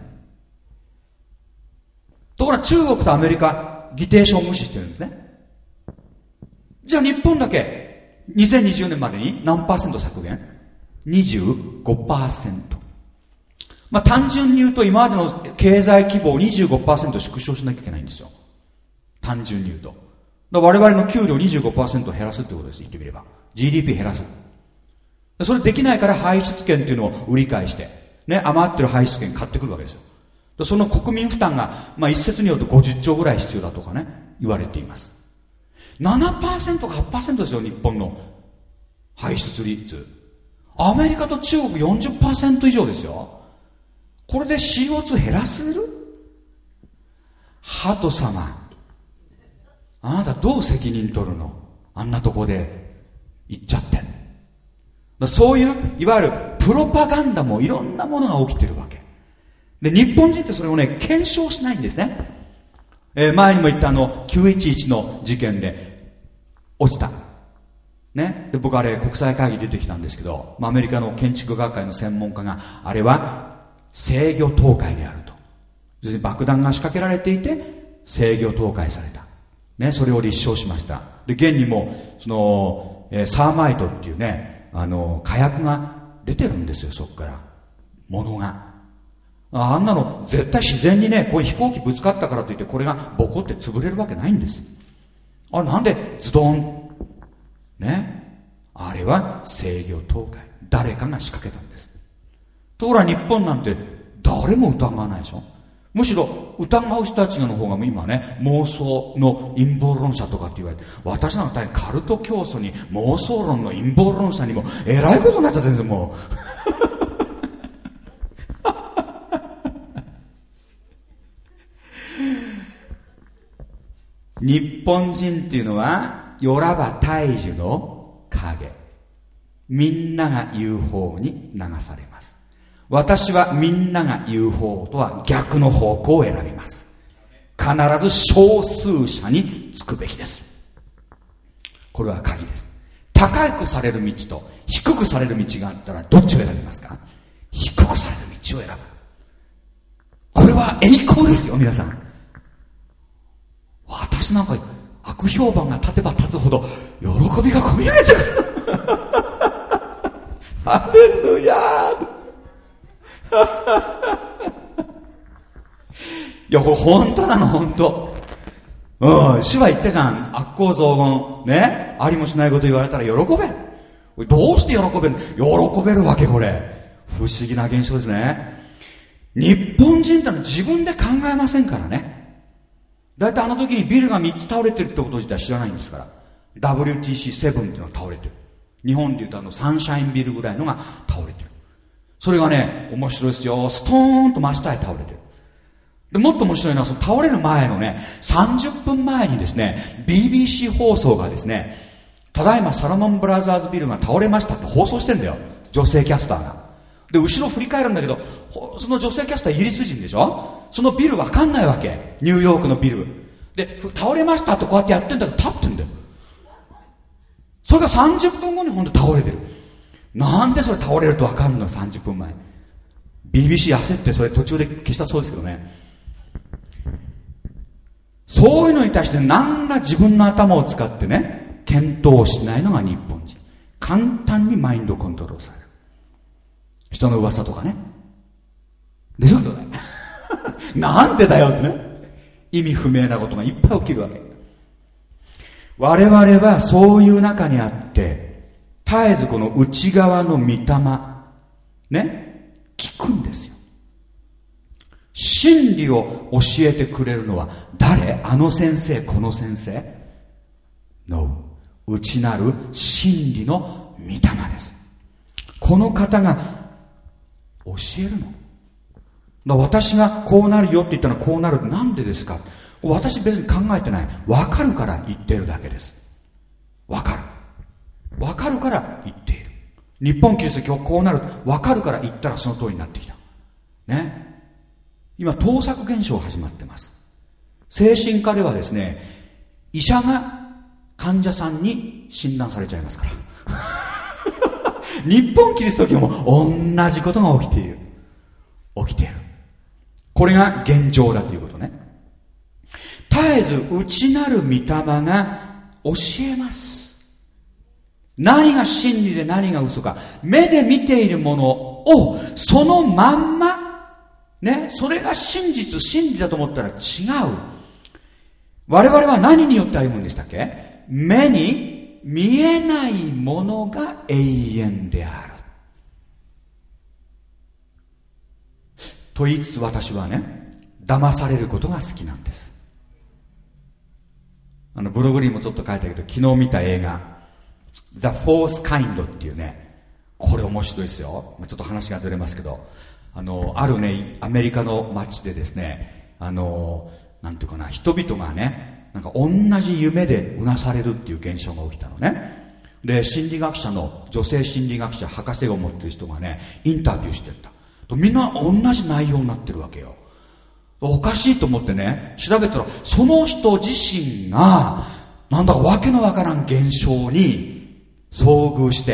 ところが中国とアメリカ、議定書を無視してるんですね。じゃあ日本だけにせんにじゅうねんまでに何パーセント削減？ にじゅうごパーセント。まあ単純に言うと今までの経済規模を にじゅうごパーセント 縮小しなきゃいけないんですよ。単純に言うと。だから我々の給料 にじゅうごパーセント 減らすってことです。言ってみれば。ジーディーピー 減らす。それできないから排出権っていうのを売り買いして、ね、余ってる排出権買ってくるわけですよ。その国民負担が、まあ一説によるとごじゅっちょうぐらい必要だとかね、言われています。ななパーセントかはちパーセントですよ、日本の排出率。アメリカと中国 よんじゅっパーセント 以上ですよ。これで シーオーツー 減らせる？ハト様、あなたどう責任取るの？あんなとこで行っちゃって。そういう、いわゆるプロパガンダもいろんなものが起きてるわけ。で、日本人ってそれをね、検証しないんですね。えー、前にも言ったあの、きゅういちいちの事件で落ちた。ね。で、僕あれ国際会議出てきたんですけど、まあ、アメリカの建築学会の専門家が、あれは制御倒壊であると。要するに爆弾が仕掛けられていて、制御倒壊された。ね、それを立証しました。で、現にも、その、えー、サーマイトっていうね、あの、火薬が出てるんですよ、そこから。物が。あんなの、絶対自然にね、こういう飛行機ぶつかったからといって、これがボコって潰れるわけないんです。あれなんでズドンね。あれは制御倒壊。誰かが仕掛けたんです。ところが日本なんて誰も疑わないでしょ。むしろ疑う人たちの方が今ね、妄想の陰謀論者とかって言われて、私なんか大変カルト教祖に妄想論の陰謀論者にもえらいことになっちゃってるんですよ、もう。日本人っていうのは、よらば大樹の影。みんなが言う方に流されます。私はみんなが言う方とは逆の方向を選びます。必ず少数者につくべきです。これは鍵です。高くされる道と低くされる道があったらどっちを選びますか？低くされる道を選ぶ。これは栄光ですよ、皆さん。私なんか悪評判が立てば立つほど喜びがこみ上げてくる。ハレルヤー。いや、これ本当なの、本当。うん、主は言ったじゃん。悪行増言。ね。ありもしないこと言われたら喜べ。どうして喜べる？喜べるわけ、これ。不思議な現象ですね。日本人ってのは自分で考えませんからね。だいたいあの時にビルがみっつ倒れてるってこと自体知らないんですから。ダブリューティーシーセブン っていうのが倒れてる。日本で言うとあのサンシャインビルぐらいのが倒れてる。それがね、面白いですよ。ストーンと真下へ倒れてる。で、もっと面白いのは、その倒れる前のね、さんじゅっぷんまえにですね、ビービーシー 放送がですね、ただいまサロモンブラザーズビルが倒れましたって放送してんだよ。女性キャスターが。で、後ろ振り返るんだけど、その女性キャスターイギリス人でしょ？そのビルわかんないわけ。ニューヨークのビル。で、倒れましたってこうやってやってんだけど、立ってんだよ。それがさんじゅっぷんごにほんと倒れてる。なんでそれ倒れると分かるの？さんじゅっぷんまえ。ビービーシー 焦ってそれ途中で消したそうですけどね。そういうのに対して何ら自分の頭を使ってね、検討しないのが日本人。簡単にマインドコントロールされる。人の噂とかね。でしょ、ね、なんでだよってね。意味不明なことがいっぱい起きるわけ。 我々はそういう中にあって、絶えずこの内側の御霊、ね、聞くんですよ。真理を教えてくれるのは誰？あの先生、この先生？ No。内なる真理の御霊です。この方が教えるの。だから私がこうなるよって言ったらこうなる。なんでですか？私別に考えてない。わかるから言ってるだけです。わかる。わかるから言っている。日本キリスト教こうなる。わかるから言ったらその通りになってきた。ね。今、盗作現象始まってます。精神科ではですね、医者が患者さんに診断されちゃいますから。日本キリスト教も同じことが起きている。起きている。これが現状だということね。絶えず内なる御霊が教えます。何が真理で何が嘘か。目で見ているものをそのまんまね、それが真実、真理だと思ったら違う。我々は何によって歩むんでしたっけ？目に見えないものが永遠である。と言いつつ私はね、騙されることが好きなんです。あのブログにもちょっと書いたけど、昨日見た映画 The Fourth Kind っていうね、これ面白いですよ。ちょっと話がずれますけど、あのあるねアメリカの街でですね、あのなんていうかな、人々がね、なんか同じ夢でうなされるっていう現象が起きたのね。で、心理学者の女性心理学者博士を持ってる人がね、インタビューしてたと、みんな同じ内容になってるわけよ。おかしいと思ってね、調べたらその人自身がなんだかわけのわからん現象に遭遇して、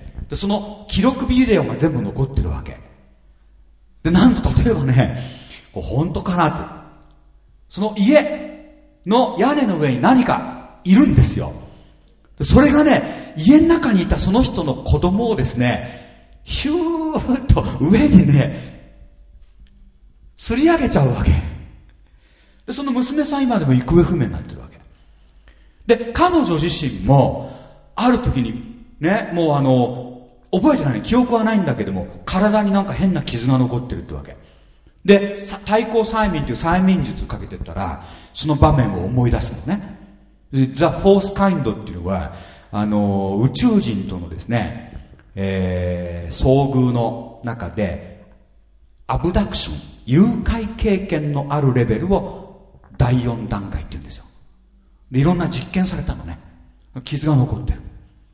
でその記録ビデオが全部残ってるわけで、なんと例えばね、こう本当かなって、その家の屋根の上に何かいるんですよ。でそれがね、家の中にいたその人の子供をですね、ヒューッと上にね吊り上げちゃうわけで、その娘さん今でも行方不明になってるわけで、彼女自身もある時にね、もうあの覚えてない、記憶はないんだけども、体になんか変な傷が残ってるってわけで、対抗催眠という催眠術をかけてったら、その場面を思い出すのね。The Fourth Kind っていうのは、あの宇宙人とのですね、えー、遭遇の中でアブダクション、誘拐経験のあるレベルをだいよん段階って言うんですよ。でいろんな実験されたのね。傷が残ってる。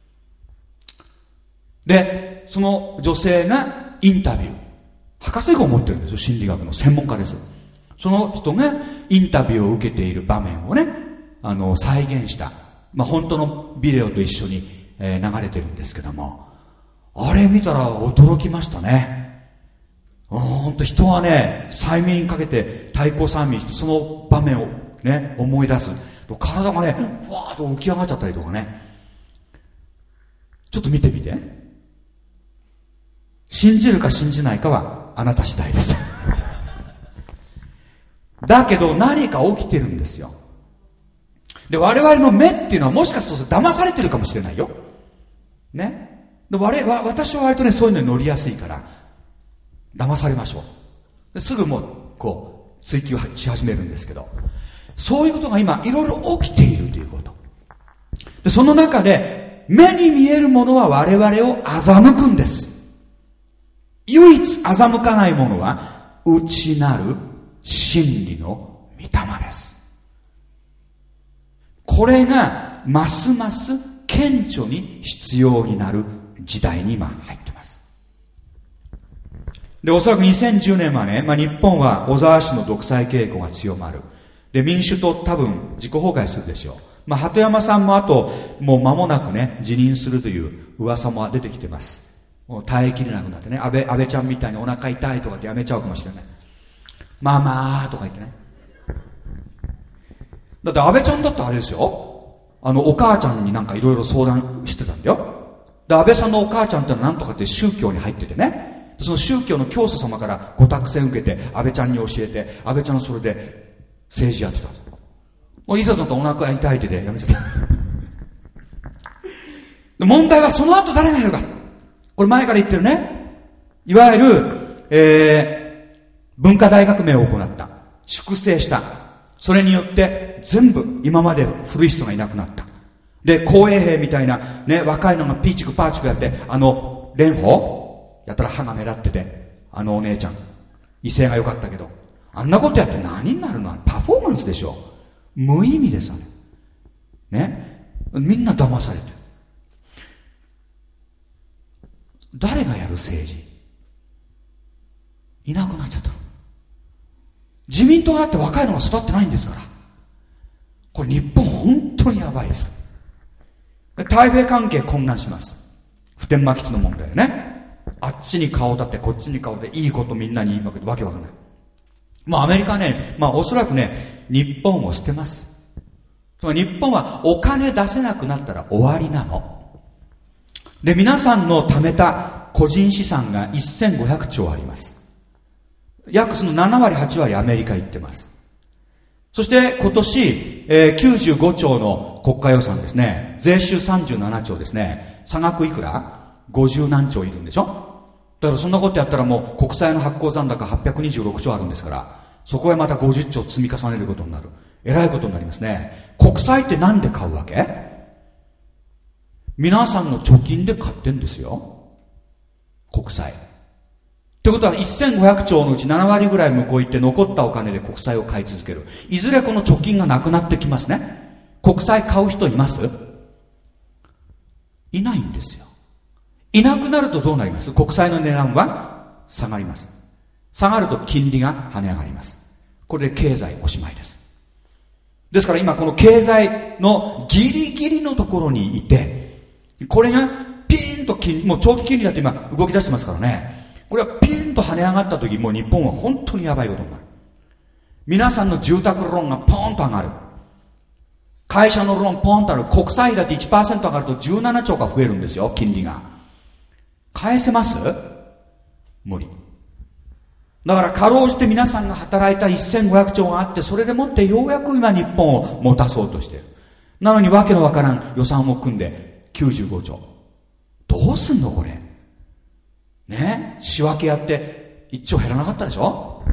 でその女性がインタビュー、博士号を持ってるんですよ。心理学の専門家です。その人がインタビューを受けている場面をね、あの再現した、まあ、本当のビデオと一緒に、えー、流れてるんですけども、あれ見たら驚きましたね。本当人はね、催眠かけて対抗催眠してその場面をね思い出すと、体がねふわーっと浮き上がっちゃったりとかね。ちょっと見てみて。信じるか信じないかはあなた次第ですだけど何か起きてるんですよ。で我々の目っていうのはもしかすると騙されてるかもしれないよね。で我々私は割とねそういうのに乗りやすいから騙されましょう。ですぐもうこう追求し始めるんですけど、そういうことが今いろいろ起きているということ。でその中で目に見えるものは我々を欺くんです。唯一欺かないものは内なる真理の御霊です。これがますます顕著に必要になる時代に今入ってます。で、おそらくにせんじゅうねんはね、まあ、日本は小沢氏の独裁傾向が強まる。で、民主党多分自己崩壊するでしょう。まあ、鳩山さんもあともう間もなくね辞任するという噂も出てきてます。もう耐えきれなくなってね、安倍安倍ちゃんみたいにお腹痛いとかってやめちゃうかもしれない。まあまあとか言ってね。だって安倍ちゃんだってあれですよ、あのお母ちゃんになんかいろいろ相談してたんだよ。で安倍さんのお母ちゃんってのはなんとかって宗教に入っててね、その宗教の教祖様からご託戦受けて安倍ちゃんに教えて、安倍ちゃんそれで政治やってたと。もういざとなったらお腹痛いってでやめちゃった問題はその後誰がやるか。これ前から言ってるね。いわゆる、えー、文化大革命を行った。粛清した。それによって全部今まで古い人がいなくなった。で、公衛兵みたいなね、若いのがピーチクパーチクやって、あの、蓮舫やったら歯が目立ってて、あのお姉ちゃん、威勢が良かったけど、あんなことやって何になるの？パフォーマンスでしょ。無意味です、あれ。ね。みんな騙されてる。誰がやる政治？いなくなっちゃったの。自民党だって若いのが育ってないんですから。これ日本本当にやばいです。対米関係混乱します。普天間基地の問題よね。あっちに顔立ってこっちに顔でいいことみんなに言いまくってわけわかんない。まあアメリカね、まあおそらくね、日本を捨てます。つまり日本はお金出せなくなったら終わりなの。で、皆さんの貯めた個人資産がせんごひゃくちょうあります。約そのななわりはちわりアメリカ行ってます。そして今年、えー、きゅうじゅうごちょうの国家予算ですね。税収さんじゅうななちょうですね。差額いくら ?ごじゅう 何兆いるんでしょ。だからそんなことやったらもう国債の発行残高はっぴゃくにじゅうろくちょうあるんですから、そこへまたごじゅっちょう積み重ねることになる。えらいことになりますね。国債ってなんで買うわけ？皆さんの貯金で買ってんですよ。国債。ってことはせんごひゃくちょうのうちななわりぐらい向こう行って残ったお金で国債を買い続ける。いずれこの貯金がなくなってきますね。国債買う人います？いないんですよ。いなくなるとどうなります？国債の値段は下がります。下がると金利が跳ね上がります。これで経済おしまいです。ですから今この経済のギリギリのところにいて、これがピーンと金、もう長期金利だって今動き出してますからね。これはピーンと跳ね上がった時、もう日本は本当にやばいことになる。皆さんの住宅ローンがポーンと上がる。会社のローンポーンと上がる。国債だって いちパーセント 上がるとじゅうななちょうが増えるんですよ、金利が。返せます？無理。だからかろうじて皆さんが働いたせんごひゃくちょうがあって、それでもってようやく今日本を持たそうとしている。なのにわけのわからん予算を組んできゅうじゅうごちょう。どうすんのこれ。ね、仕分けやっていっちょう減らなかったでしょ。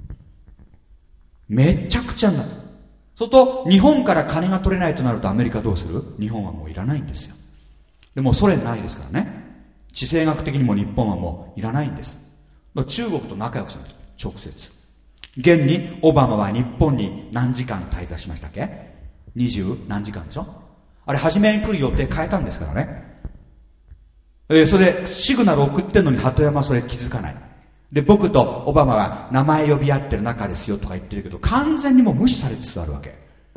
めちゃくちゃになった。そうすると日本から金が取れないとなるとアメリカどうする？日本はもういらないんですよ。でもソ連ないですからね。地政学的にも日本はもういらないんです。中国と仲良くする。直接。現にオバマは日本に何時間滞在しましたっけ？二十何時間でしょ。あれ初めに来る予定変えたんですからね。えー、それでシグナル送ってんのに鳩山それ気づかない。で、僕とオバマは名前呼び合ってる仲ですよとか言ってるけど、完全にもう無視されつつあるわけ。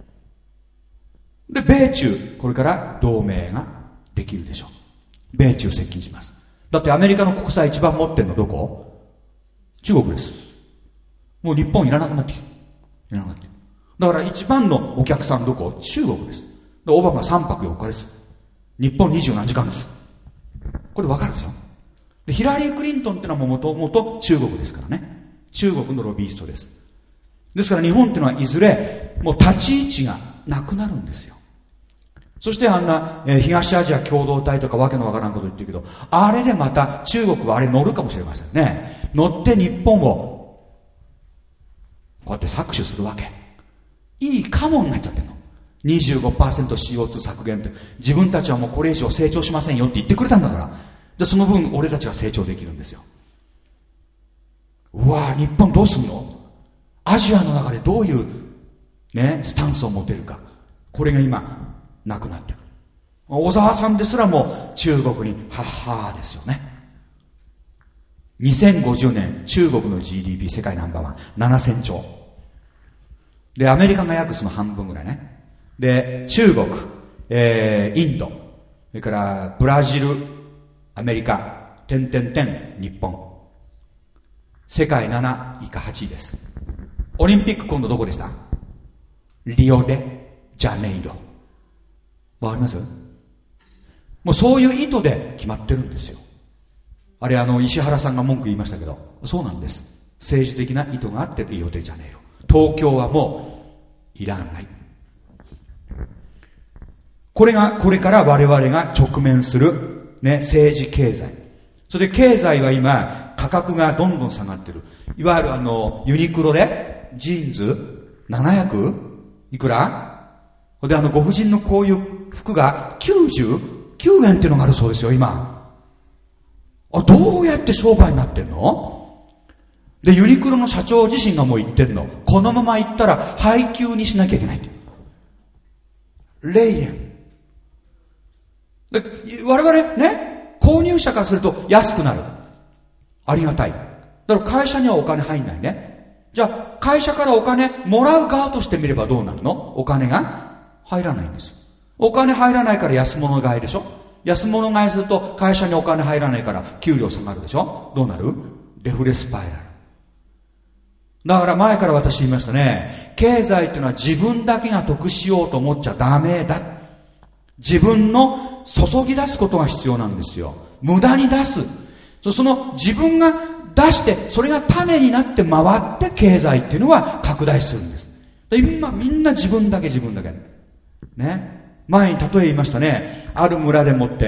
で、米中、これから同盟ができるでしょう。米中接近します。だってアメリカの国債一番持ってんのどこ？中国です。もう日本いらなくなってきてる。いらなくなってきてる。だから一番のお客さんどこ？中国です。でオバマさんぱくよっかです。日本二十何時間です。これ分かるでしょ。でヒラリー・クリントンってのはもともと中国ですからね。中国のロビーストです。ですから日本ってのはいずれもう立ち位置がなくなるんですよ。そしてあんな、えー、東アジア共同体とかわけのわからんこと言ってるけど、あれでまた中国はあれ乗るかもしれませんね。乗って日本をこうやって搾取するわけ。いいかもになっちゃってるの。にじゅうごパーセントシーオーツー 削減って、自分たちはもうこれ以上成長しませんよって言ってくれたんだから、じゃあその分俺たちが成長できるんですよ。うわぁ、日本どうすんの？アジアの中でどういうねスタンスを持てるか、これが今なくなってくる。小沢さんですらも中国にはっはーですよね。にせんごじゅうねん中国の ジーディーピー 世界ナンバーワンななせんちょうで、アメリカが約その半分ぐらいね。で、中国、えー、インド、それからブラジル、アメリカ、点々点、日本。世界なな以下はちいです。オリンピック今度どこでした？リオデジャネイロ。わかります？もうそういう意図で決まってるんですよ。あれあの石原さんが文句言いましたけど、そうなんです。政治的な意図があってリオデジャネイロ。東京はもういらない。 これが、これから我々が直面する、ね、政治経済。それで経済は今、価格がどんどん下がってる。いわゆるあの、ユニクロで、ジーンズ、ななひゃくいくらで、あの、ご婦人のこういう服がきゅうじゅうきゅうえんっていうのがあるそうですよ、今。あ、どうやって商売になってんので、ユニクロの社長自身がもう言ってんの。このまま行ったら配給にしなきゃいけないって。れいえん。で、我々ね、購入者からすると安くなる。ありがたい。だから会社にはお金入んないね。じゃあ、会社からお金もらう側としてみればどうなるの？お金が入らないんです。お金入らないから安物買いでしょ？安物買いすると会社にお金入らないから給料下がるでしょ？どうなる？デフレスパイラル。だから前から私言いましたね。経済っていうのは自分だけが得しようと思っちゃダメだ。自分の注ぎ出すことが必要なんですよ。無駄に出す。その自分が出して、それが種になって回って経済っていうのは拡大するんです。今みんな自分だけ自分だけ。ね。前に例え言いましたね。ある村でもって、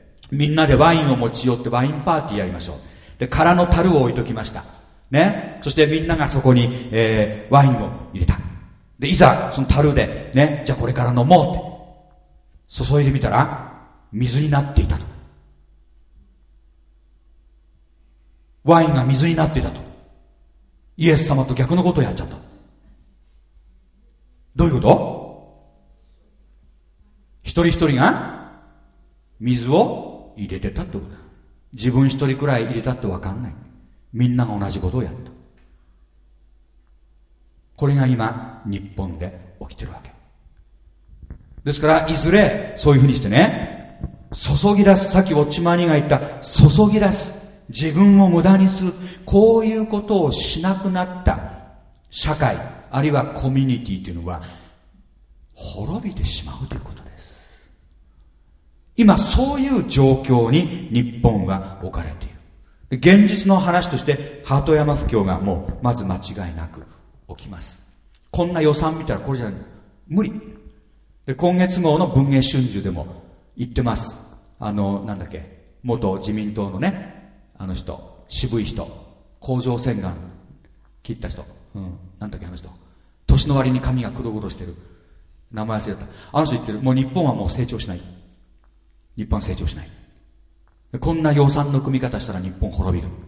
みんなでワインを持ち寄ってワインパーティーやりましょう。で、空の樽を置いときました。ね。そしてみんながそこに、えー、ワインを入れた。で、いざ、その樽で、ね、じゃあこれから飲もうって。注いでみたら、水になっていたと。ワインが水になっていたと。イエス様と逆のことをやっちゃった。どういうこと？一人一人が水を入れてたってことだ。自分一人くらい入れたってわかんない。みんなが同じことをやった。これが今日本で起きてるわけですから、いずれそういうふうにしてね、注ぎ出す、さっきウォッチマニーが言った注ぎ出す、自分を無駄にする、こういうことをしなくなった社会、あるいはコミュニティというのは滅びてしまうということです。今そういう状況に日本は置かれている。現実の話として鳩山布教がもうまず間違いなく起きます。こんな予算見たらこれじゃ無理で、今月号の文藝春秋でも言ってます。あのなんだっけ、元自民党のね、あの人、渋い人、甲状腺がん切った人、うん、なんだっけあの人、年の割に髪が黒々してる、名前忘れた。あの人言ってる。もう日本はもう成長しない。日本は成長しない。こんな予算の組み方したら日本滅びる。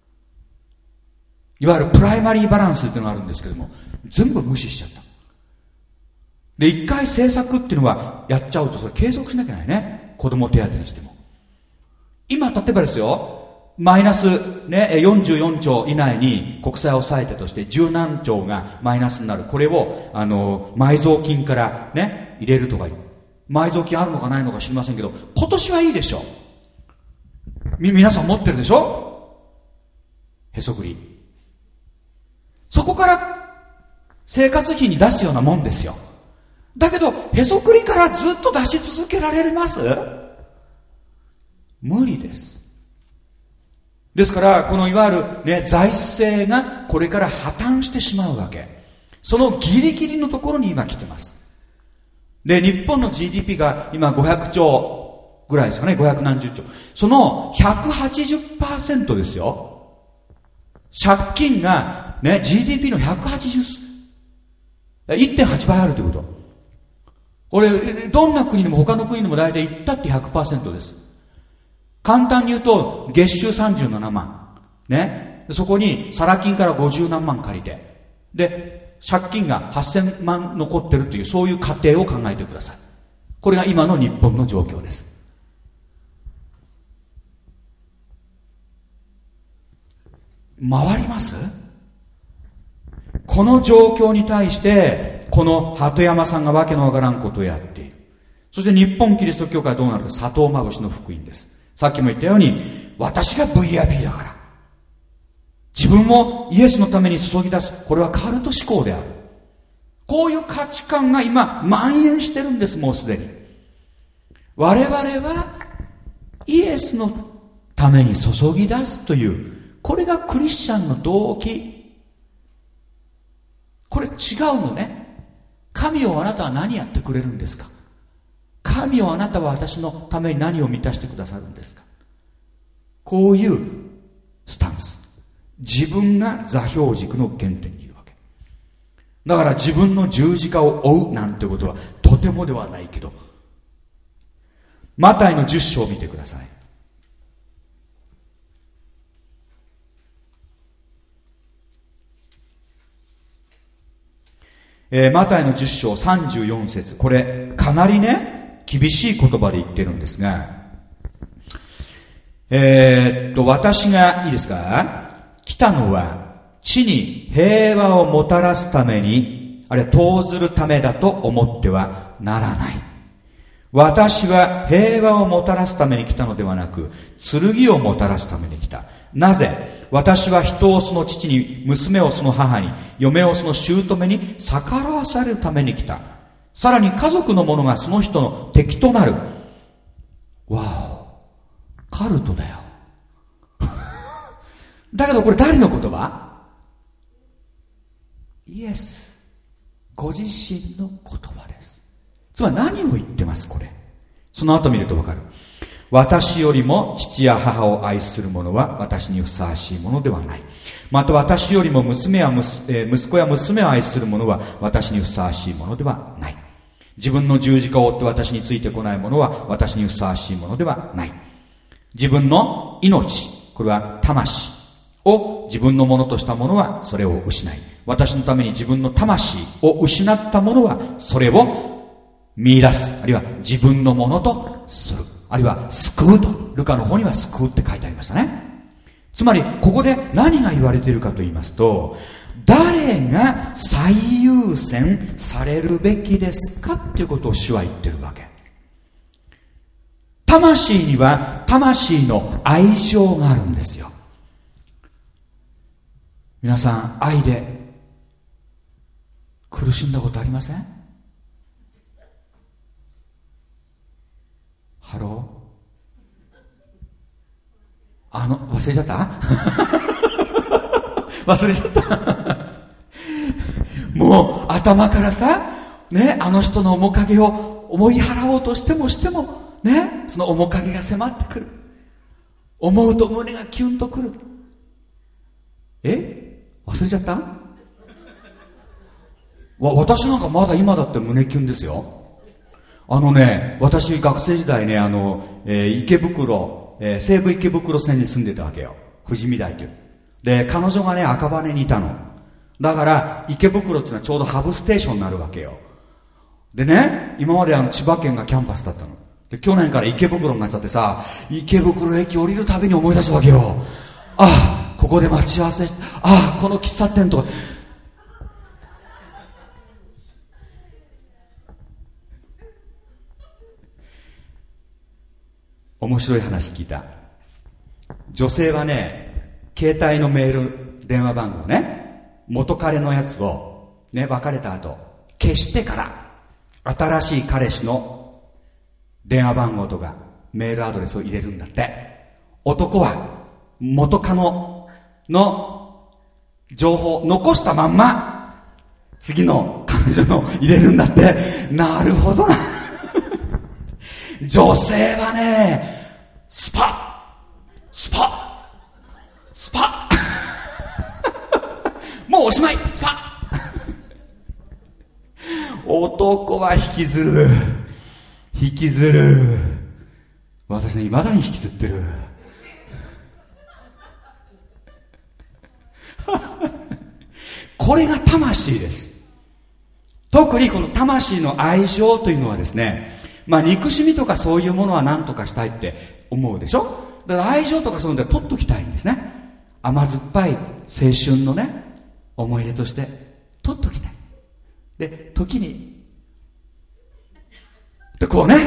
いわゆるプライマリーバランスっていうのがあるんですけども、全部無視しちゃった。で、一回政策っていうのはやっちゃうとそれ継続しなきゃいけないね。子供手当にしても。今、例えばですよ、マイナスね、よんじゅうよんちょう以内に国債を抑えてとして十何兆がマイナスになる。これを、あの、埋蔵金からね、入れるとか。埋蔵金あるのかないのか知りませんけど、今年はいいでしょ。み、皆さん持ってるでしょ？へそくり。そこから生活費に出すようなもんですよ。だけど、へそくりからずっと出し続けられます？無理です。ですから、このいわゆるね、財政がこれから破綻してしまうわけ。そのギリギリのところに今来てます。で、日本の ジーディーピー が今ごひゃくちょうぐらいですかね、ごひゃくなんじゅっちょう。その ひゃくはちじゅっパーセント ですよ。借金がね、ジーディーピー のひゃくはちじゅう、いってんはちばいあるということ。これ、どんな国でも他の国でも大体いったって ひゃくパーセント です。簡単に言うと、月収さんじゅうななまん。ね。そこに、サラ金からごじゅうなんまん借りて。で、借金がはっせんまん残ってるという、そういう過程を考えてください。これが今の日本の状況です。回ります？この状況に対して、この鳩山さんがわけのわからんことをやっている。そして日本キリスト教会はどうなるか、砂糖まぶしの福音です。さっきも言ったように、私が ブイアイピー だから。自分をイエスのために注ぎ出す。これはカルト思考である。こういう価値観が今、蔓延してるんです、もうすでに。我々は、イエスのために注ぎ出すという、これがクリスチャンの動機。これ違うのね。神をあなたは何やってくれるんですか？ 神をあなたは私のために何を満たしてくださるんですか。こういうスタンス。自分が座標軸の原点にいるわけ。だから自分の十字架を追うなんてことはとてもではないけど、マタイのじゅっ章を見てください。えー、マタイのじゅっ章さんじゅうよん節、これかなりね厳しい言葉で言ってるんですが、えー、っと私がいいですか、来たのは地に平和をもたらすために、あるいは投ずるためだと思ってはならない。私は平和をもたらすために来たのではなく、剣をもたらすために来た。なぜ？私は人をその父に、娘をその母に、嫁をその姑に逆らわされるために来た。さらに家族の者がその人の敵となる。わお、カルトだよ。だけどこれ誰の言葉？イエスご自身の言葉です。つまり何を言ってますこれ。その後見るとわかる。私よりも父や母を愛する者は私にふさわしいものではない。また私よりも娘や息子や娘を愛する者は私にふさわしいものではない。自分の十字架を追って私についてこない者は私にふさわしいものではない。自分の命、これは魂を自分のものとした者はそれを失い、私のために自分の魂を失った者はそれを見出す、あるいは自分のものとする、あるいは救うと、ルカの方には救うって書いてありましたね。つまりここで何が言われているかと言いますと、誰が最優先されるべきですかっていうことを主は言ってるわけ。魂には魂の愛情があるんですよ。皆さん、愛で苦しんだことありません？ハロー？あの、忘れちゃった？忘れちゃったもう頭からさ、ね、あの人の面影を思い払おうとしてもしても、ね、その面影が迫ってくる。思うと胸がキュンとくる。え？忘れちゃった？わ、私なんかまだ今だって胸キュンですよ。あのね、私学生時代ね、あの、えー、池袋、えー、西武池袋線に住んでたわけよ。富士見台という。で、彼女がね、赤羽にいたの。だから、池袋っていうのはちょうどハブステーションになるわけよ。でね、今まであの、千葉県がキャンパスだったの。で、去年から池袋になっちゃってさ、池袋駅降りるたびに思い出すわけよ。ああ、ここで待ち合わせして、ああ、この喫茶店とか、面白い話聞いた。女性はね、携帯のメール、電話番号ね、元彼のやつを、ね、別れた後、消してから、新しい彼氏の電話番号とか、メールアドレスを入れるんだって。男は、元カノの情報、残したまんま、次の彼女の入れるんだって。なるほどな。女性はね、スパスパスパもうおしまいスパ男は引きずる引きずる私ね、未だに引きずってるこれが魂です。特にこの魂の愛情というのはですね、まあ憎しみとかそういうものは何とかしたいって思うでしょ。だから愛情とかそういうので取っときたいんですね。甘酸っぱい青春のね思い出として取っときたい。で時にでこうね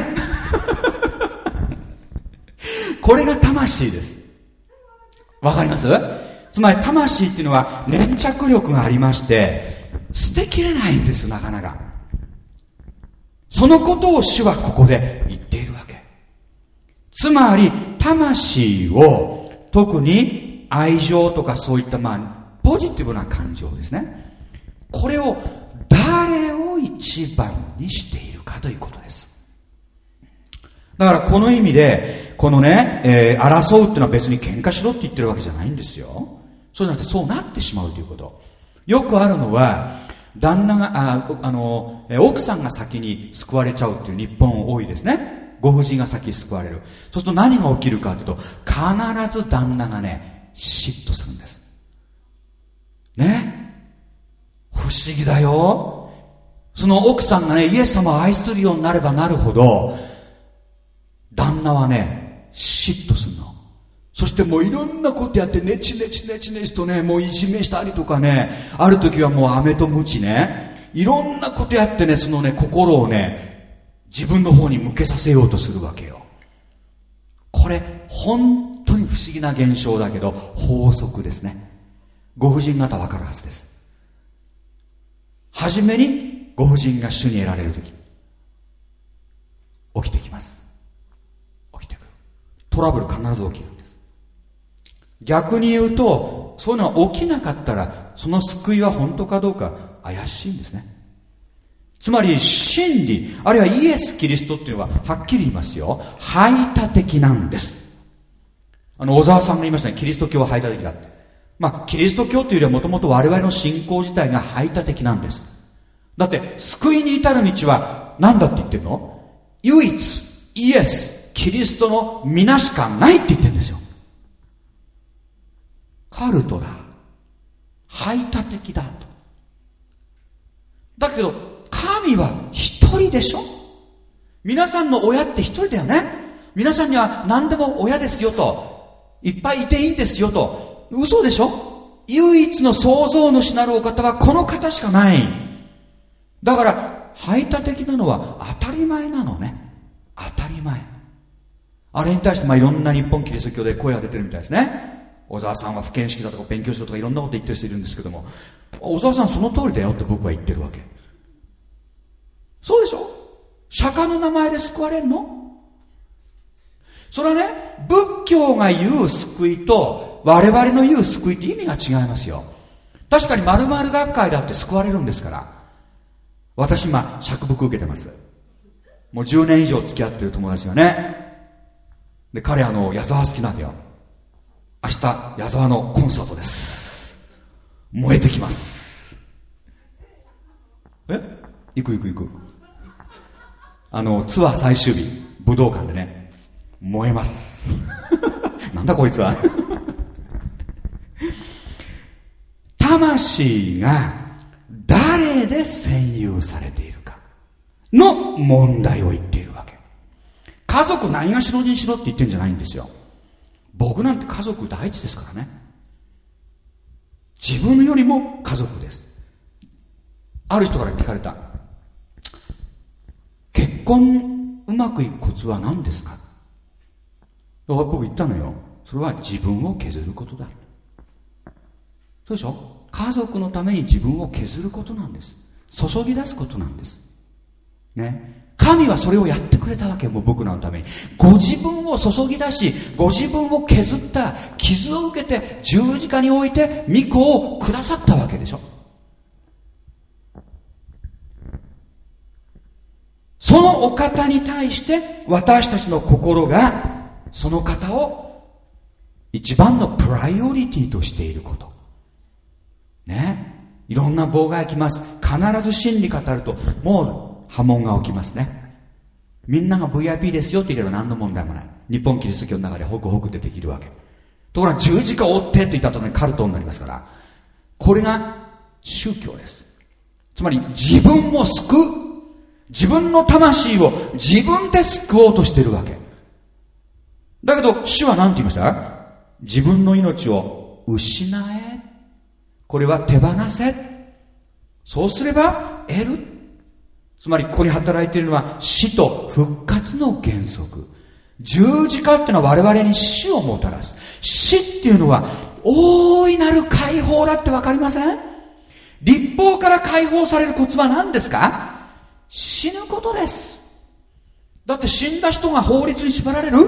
これが魂です。わかります？つまり魂っていうのは粘着力がありまして捨てきれないんですよ、なかなか。そのことを主はここで言っているわけ。つまり魂を、特に愛情とかそういったまあポジティブな感情ですね、これを誰を一番にしているかということです。 だからこの意味で、このね、えー、争うっていうのは別に喧嘩しろって言ってるわけじゃないんですよ。そうじゃなくてそうなってしまうということ。よくあるのは、旦那が、あ、あの、奥さんが先に救われちゃうっていう日本多いですね。ご婦人が先に救われる。そうすると何が起きるかというと、必ず旦那がね、嫉妬するんです。ね。不思議だよ。その奥さんがね、イエス様を愛するようになればなるほど、旦那はね、嫉妬するの。そしてもういろんなことやってねちねちねちねちとね、もういじめしたりとかね、ある時はもう飴と鞭ね、いろんなことやってね、そのね、心をね、自分の方に向けさせようとするわけよ。これ、本当に不思議な現象だけど、法則ですね。ご婦人方わかるはずです。はじめに、ご婦人が主に得られる時、起きてきます。起きてくる。トラブル必ず起きるんです。逆に言うと、そういうのが起きなかったら、その救いは本当かどうか怪しいんですね。つまり真理、あるいはイエス・キリストっていうのははっきり言いますよ、排他的なんです。あの小沢さんが言いましたね、キリスト教は排他的だって。まあキリスト教というよりはもともと我々の信仰自体が排他的なんです。だって救いに至る道は何だって言ってるの？唯一イエス・キリストの皆しかないって言ってるんですよ。カルトだ、排他的だと。だけど神は一人でしょ。皆さんの親って一人だよね。皆さんには何でも親ですよと、いっぱいいていいんですよと。嘘でしょ。唯一の創造主なるお方はこの方しかない。だから排他的なのは当たり前なのね。当たり前。あれに対してまあいろんな日本キリスト教で声が出てるみたいですね。小沢さんは不見識だとか勉強しろとかいろんなこと言ってる人いるんですけども、小沢さんその通りだよって僕は言ってるわけ。そうでしょ。釈迦の名前で救われるの？それはね、仏教が言う救いと我々の言う救いって意味が違いますよ。確かに〇〇学会だって救われるんですから。私今釈伏受けてます。もうじゅうねん以上付き合ってる友達がね。で、彼あの矢沢好きなんだよ。明日矢沢のコンサートです。燃えてきます。え？行く行く行く。あのツアー最終日、武道館でね、燃えます。なんだこいつは。魂が誰で占有されているかの問題を言っているわけ。家族何がしろにしろって言ってるんじゃないんですよ。僕なんて家族第一ですからね。自分よりも家族です。ある人から聞かれた。結婚うまくいくコツは何ですか？僕言ったのよ。それは自分を削ることだ。そうでしょ？家族のために自分を削ることなんです。注ぎ出すことなんです。ね。神はそれをやってくれたわけよ、もう僕らのために。ご自分を注ぎ出し、ご自分を削った、傷を受けて十字架に置いて御子をくださったわけでしょ。そのお方に対して私たちの心がその方を一番のプライオリティとしていること。ね。いろんな妨害が来ます。必ず真理語るともう波紋が起きますね。みんなが ブイアイピー ですよって言えば何の問題もない。日本キリスト教の中でホクホクってできるわけ。ところが十字架を追ってって言った後にカルトになりますから。これが宗教です。つまり自分を救う。自分の魂を自分で救おうとしているわけ。だけど主は何て言いました？自分の命を失え。これは手放せ。そうすれば得る。つまりここに働いているのは死と復活の原則。十字架っていうのは我々に死をもたらす。死っていうのは大いなる解放だってわかりません？律法から解放されるコツは何ですか？死ぬことです。だって死んだ人が法律に縛られる？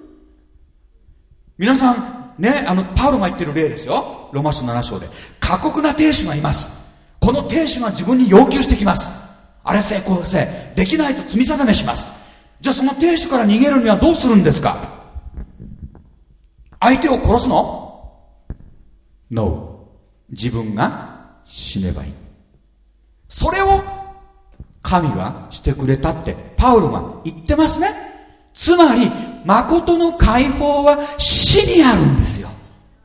皆さんね、あのパウロが言ってる例ですよ。ローマ書なな章で過酷な亭主がいます。この亭主が自分に要求してきます。あれ成功せできないと罪定めします。 じゃあその亭主から逃げるにはどうするんですか？相手を殺すの？ No。 自分が死ねばいい。それを神はしてくれたってパウロが言ってますね。つまり誠の解放は死にあるんですよ。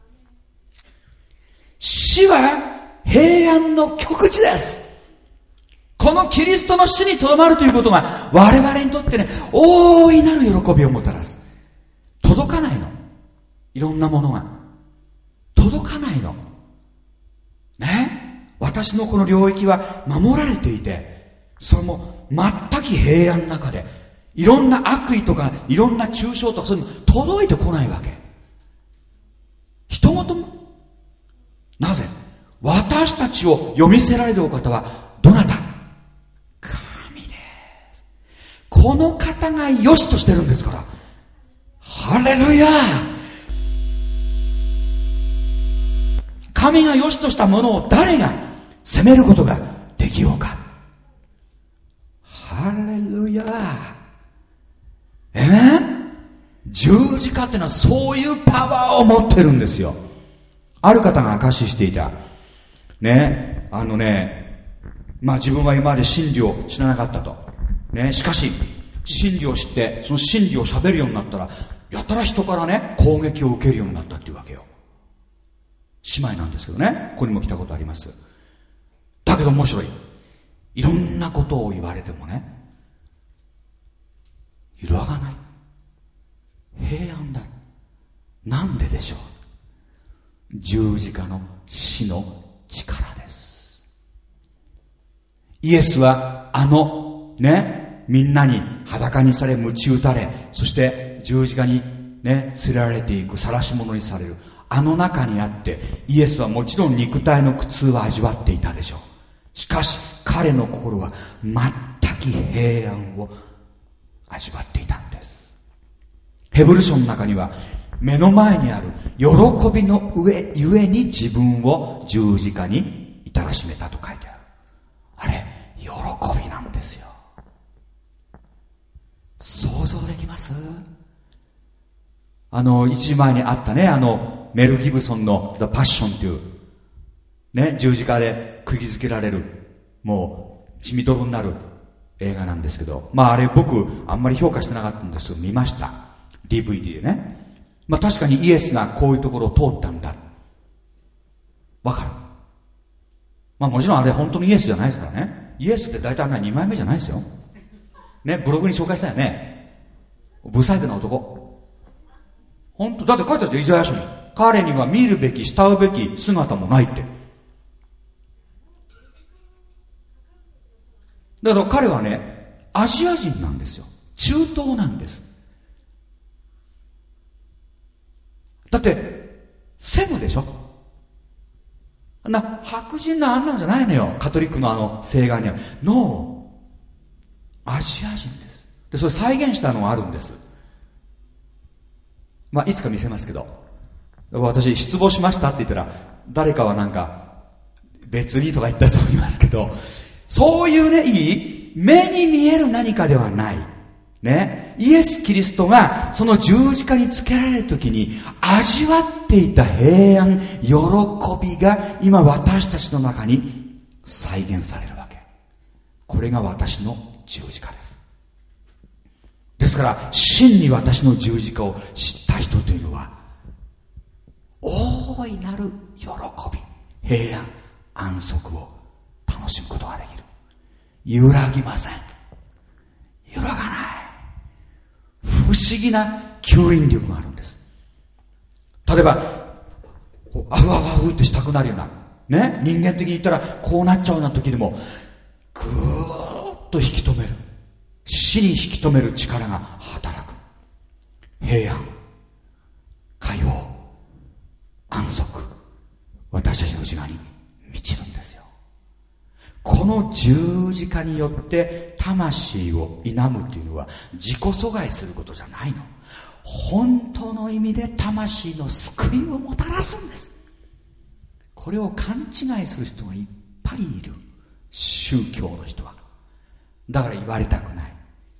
死は平安の極致です。このキリストの死にとどまるということが我々にとってね、大いなる喜びをもたらす。届かないの、いろんなものが届かないのね。私のこの領域は守られていて、それも全く平安の中で、いろんな悪意とかいろんな中傷とかそういうの届いてこないわけ。人事も。なぜ？私たちを読みせられるお方はどなた？神です。この方が良しとしてるんですから。ハレルヤ。神が良しとしたものを誰が責めることができようか。ハレルヤ。えー、十字架ってのはそういうパワーを持ってるんですよ。ある方が証ししていた。ね、あのね、まあ自分は今まで真理を知らなかったと。ね、しかし、真理を知って、その真理を喋るようになったら、やたら人からね、攻撃を受けるようになったっていうわけよ。姉妹なんですけどね、ここにも来たことあります。だけど面白い。いろんなことを言われてもね、揺らがない。平安だ。なんででしょう。十字架の死の力です。イエスはあのね、みんなに裸にされ鞭打たれ、そして十字架にね、連れられていく、晒し者にされる、あの中にあってイエスはもちろん肉体の苦痛は味わっていたでしょう。しかし彼の心は全く平安を味わっていたんです。ヘブル書の中には目の前にある喜びの上ゆえに自分を十字架に至らしめたと書いてある。あれ喜びなんですよ。想像できます？あの一時前にあったね、あのメル・ギブソンの The Passion というね、十字架で釘付けられる、もう血みどろになる映画なんですけど、まああれ僕あんまり評価してなかったんですけど見ました。 ディーブイディー でね。まあ確かにイエスがこういうところを通ったんだ、わかる。まあもちろんあれ本当にイエスじゃないですからね。イエスって大体あんなにまいめじゃないですよね。ブログに紹介したよね、不細工な男。本当だって書いてあるじゃん、イザヤ書に。彼には見るべき慕うべき姿もないって。だから彼はね、アジア人なんですよ。中東なんです。だってセムでしょ。な白人のあんなのじゃないのよ、カトリックのあの聖願には。ノー、アジア人です。でそれ再現したのがあるんです。まあいつか見せますけど、私失望しましたって言ったら誰かはなんか別にとか言った人もいますけど、そういうね、いい目に見える何かではないね、イエス・キリストがその十字架につけられるときに味わっていた平安、喜びが今私たちの中に再現されるわけ。これが私の十字架です。ですから真に私の十字架を知った人というのは大いなる喜び、平安、安息を楽しむことができる。揺らぎません。揺らがない。不思議な吸引力があるんです。例えばあふあふあふってしたくなるようなね、人間的に言ったらこうなっちゃうような時でもぐーっと引き止める、死に引き止める力が働く。平安、解放、安息、私たちの内側に満ちるんですよ。この十字架によって魂を否むというのは自己阻害することじゃないの。本当の意味で魂の救いをもたらすんです。これを勘違いする人がいっぱいいる、宗教の人は。だから言われたくない、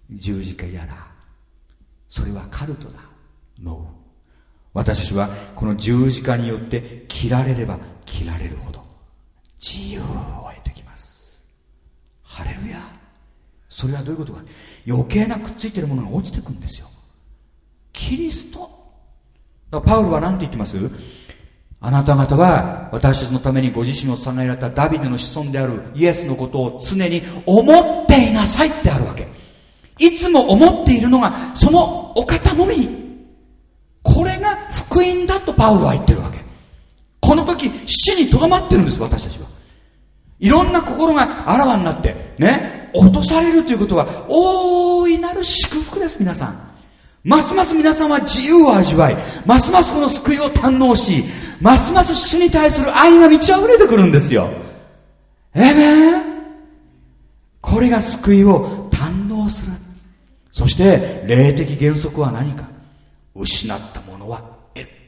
十字架やら、それはカルトだ。No。私たちはこの十字架によって切られれば切られるほど自由を得てきます。ハレルヤ。それはどういうことか。余計なくっついているものが落ちてくるんですよ。キリスト。だからパウロは何て言ってます？あなた方は私たちのためにご自身を捧げられたダビデの子孫であるイエスのことを常に思っていなさいってあるわけ。いつも思っているのがそのお方のみ。これが福音だとパウロは言ってるわけ。この時死にとどまってるんです。私たちはいろんな心があらわになってね、落とされるということは大いなる祝福です。皆さんますます皆さんは自由を味わい、ますますこの救いを堪能し、ますます主に対する愛が満ち溢れてくるんですよ。えめーこれが救いを堪能する。そして霊的原則は何か。失ったものは得る。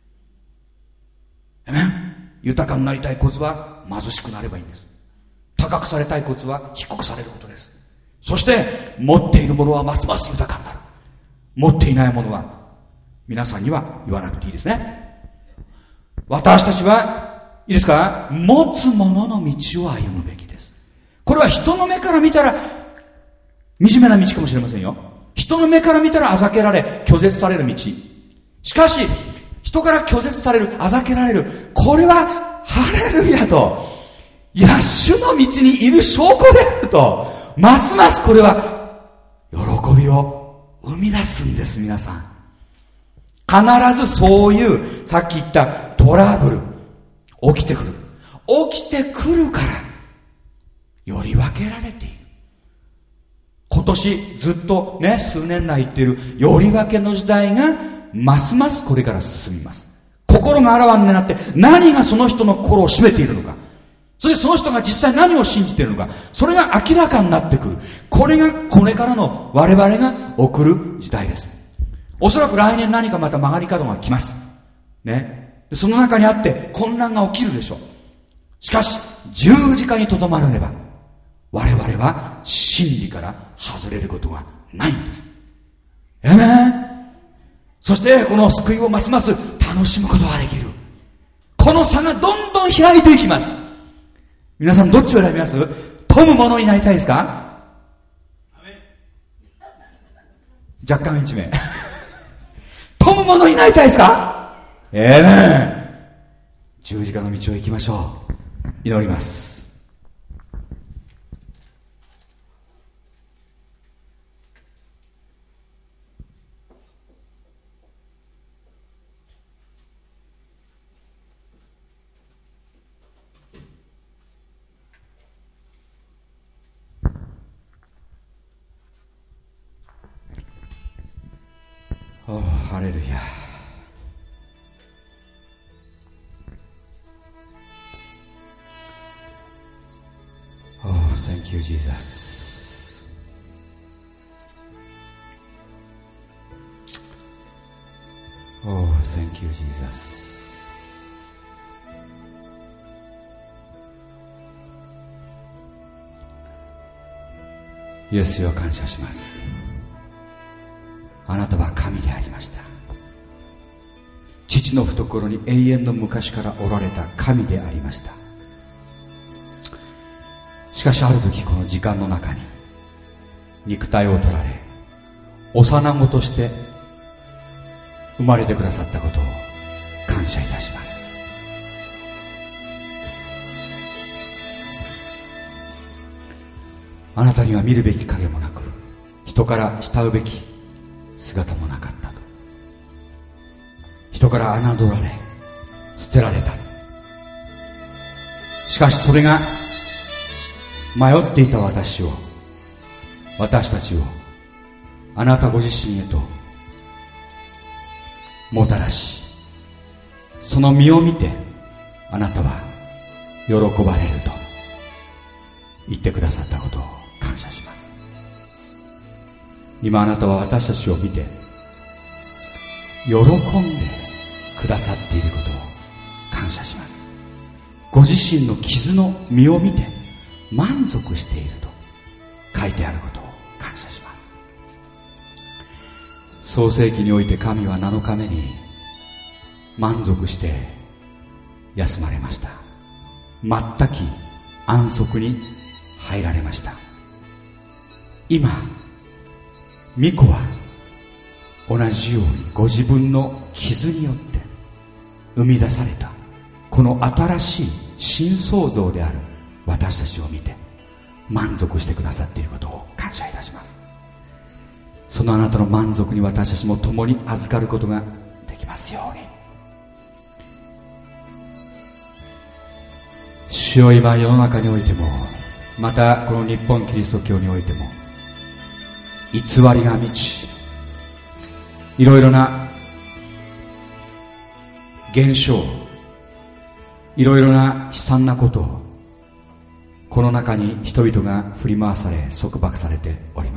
えめ豊かになりたいコツは貧しくなればいいんです。高くされたいコツは低くされることです。そして持っているものはますます豊かになる。持っていないものは皆さんには言わなくていいですね。私たちはいいですか、持つ者の道を歩むべきです。これは人の目から見たら惨めな道かもしれませんよ。人の目から見たらあざけられ拒絶される道。しかし人から拒絶される、あざけられる、これはハレルヤと、いや主の道にいる証拠であると、ますますこれは喜びを生み出すんです。皆さん必ずそういうさっき言ったトラブル起きてくる。起きてくるからより分けられている。今年ずっとね、数年来言っているより分けの時代がますますこれから進みます。心があらわになって何がその人の心を占めているのか、そしてその人が実際何を信じているのか、それが明らかになってくる。これがこれからの我々が送る時代です。おそらく来年何かまた曲がり角が来ますね。その中にあって混乱が起きるでしょう。しかし十字架にとどまらねば我々は真理から外れることがないんです。ええね。そしてこの救いをますます楽しむことができる。この差がどんどん開いていきます。皆さんどっちを選びます？富む者になりたいですか？若干一名富む者になりたいですか？ええね。十字架の道を行きましょう。祈ります。Oh, ハレルヤ。Oh, thank you, Jesus. Oh, thank you, Jesus. イエスよ、感謝します。あなたは神でありました。父の懐に永遠の昔からおられた神でありました。しかしある時この時間の中に肉体を取られ幼子として生まれてくださったことを感謝いたします。あなたには見るべき影もなく人から慕うべき姿もなかったと。人から侮られ捨てられた。しかしそれが迷っていた私を、私たちをあなたご自身へともたらし、その身を見てあなたは喜ばれると言ってくださったことを感謝します。今あなたは私たちを見て喜んでくださっていることを感謝します。ご自身の傷の身を見て満足していると書いてあることを感謝します。 創世記において神はなのかめに満足して休まれました。全き安息に入られました。今御子は同じようにご自分の傷によって生み出されたこの新しい新創造である私たちを見て満足してくださっていることを感謝いたします。そのあなたの満足に私たちも共に預かることができますように。主よ、今世の中においても、またこの日本キリスト教においても偽りが満ち、いろいろな現象、いろいろな悲惨なことをこの中に人々が振り回され束縛されております。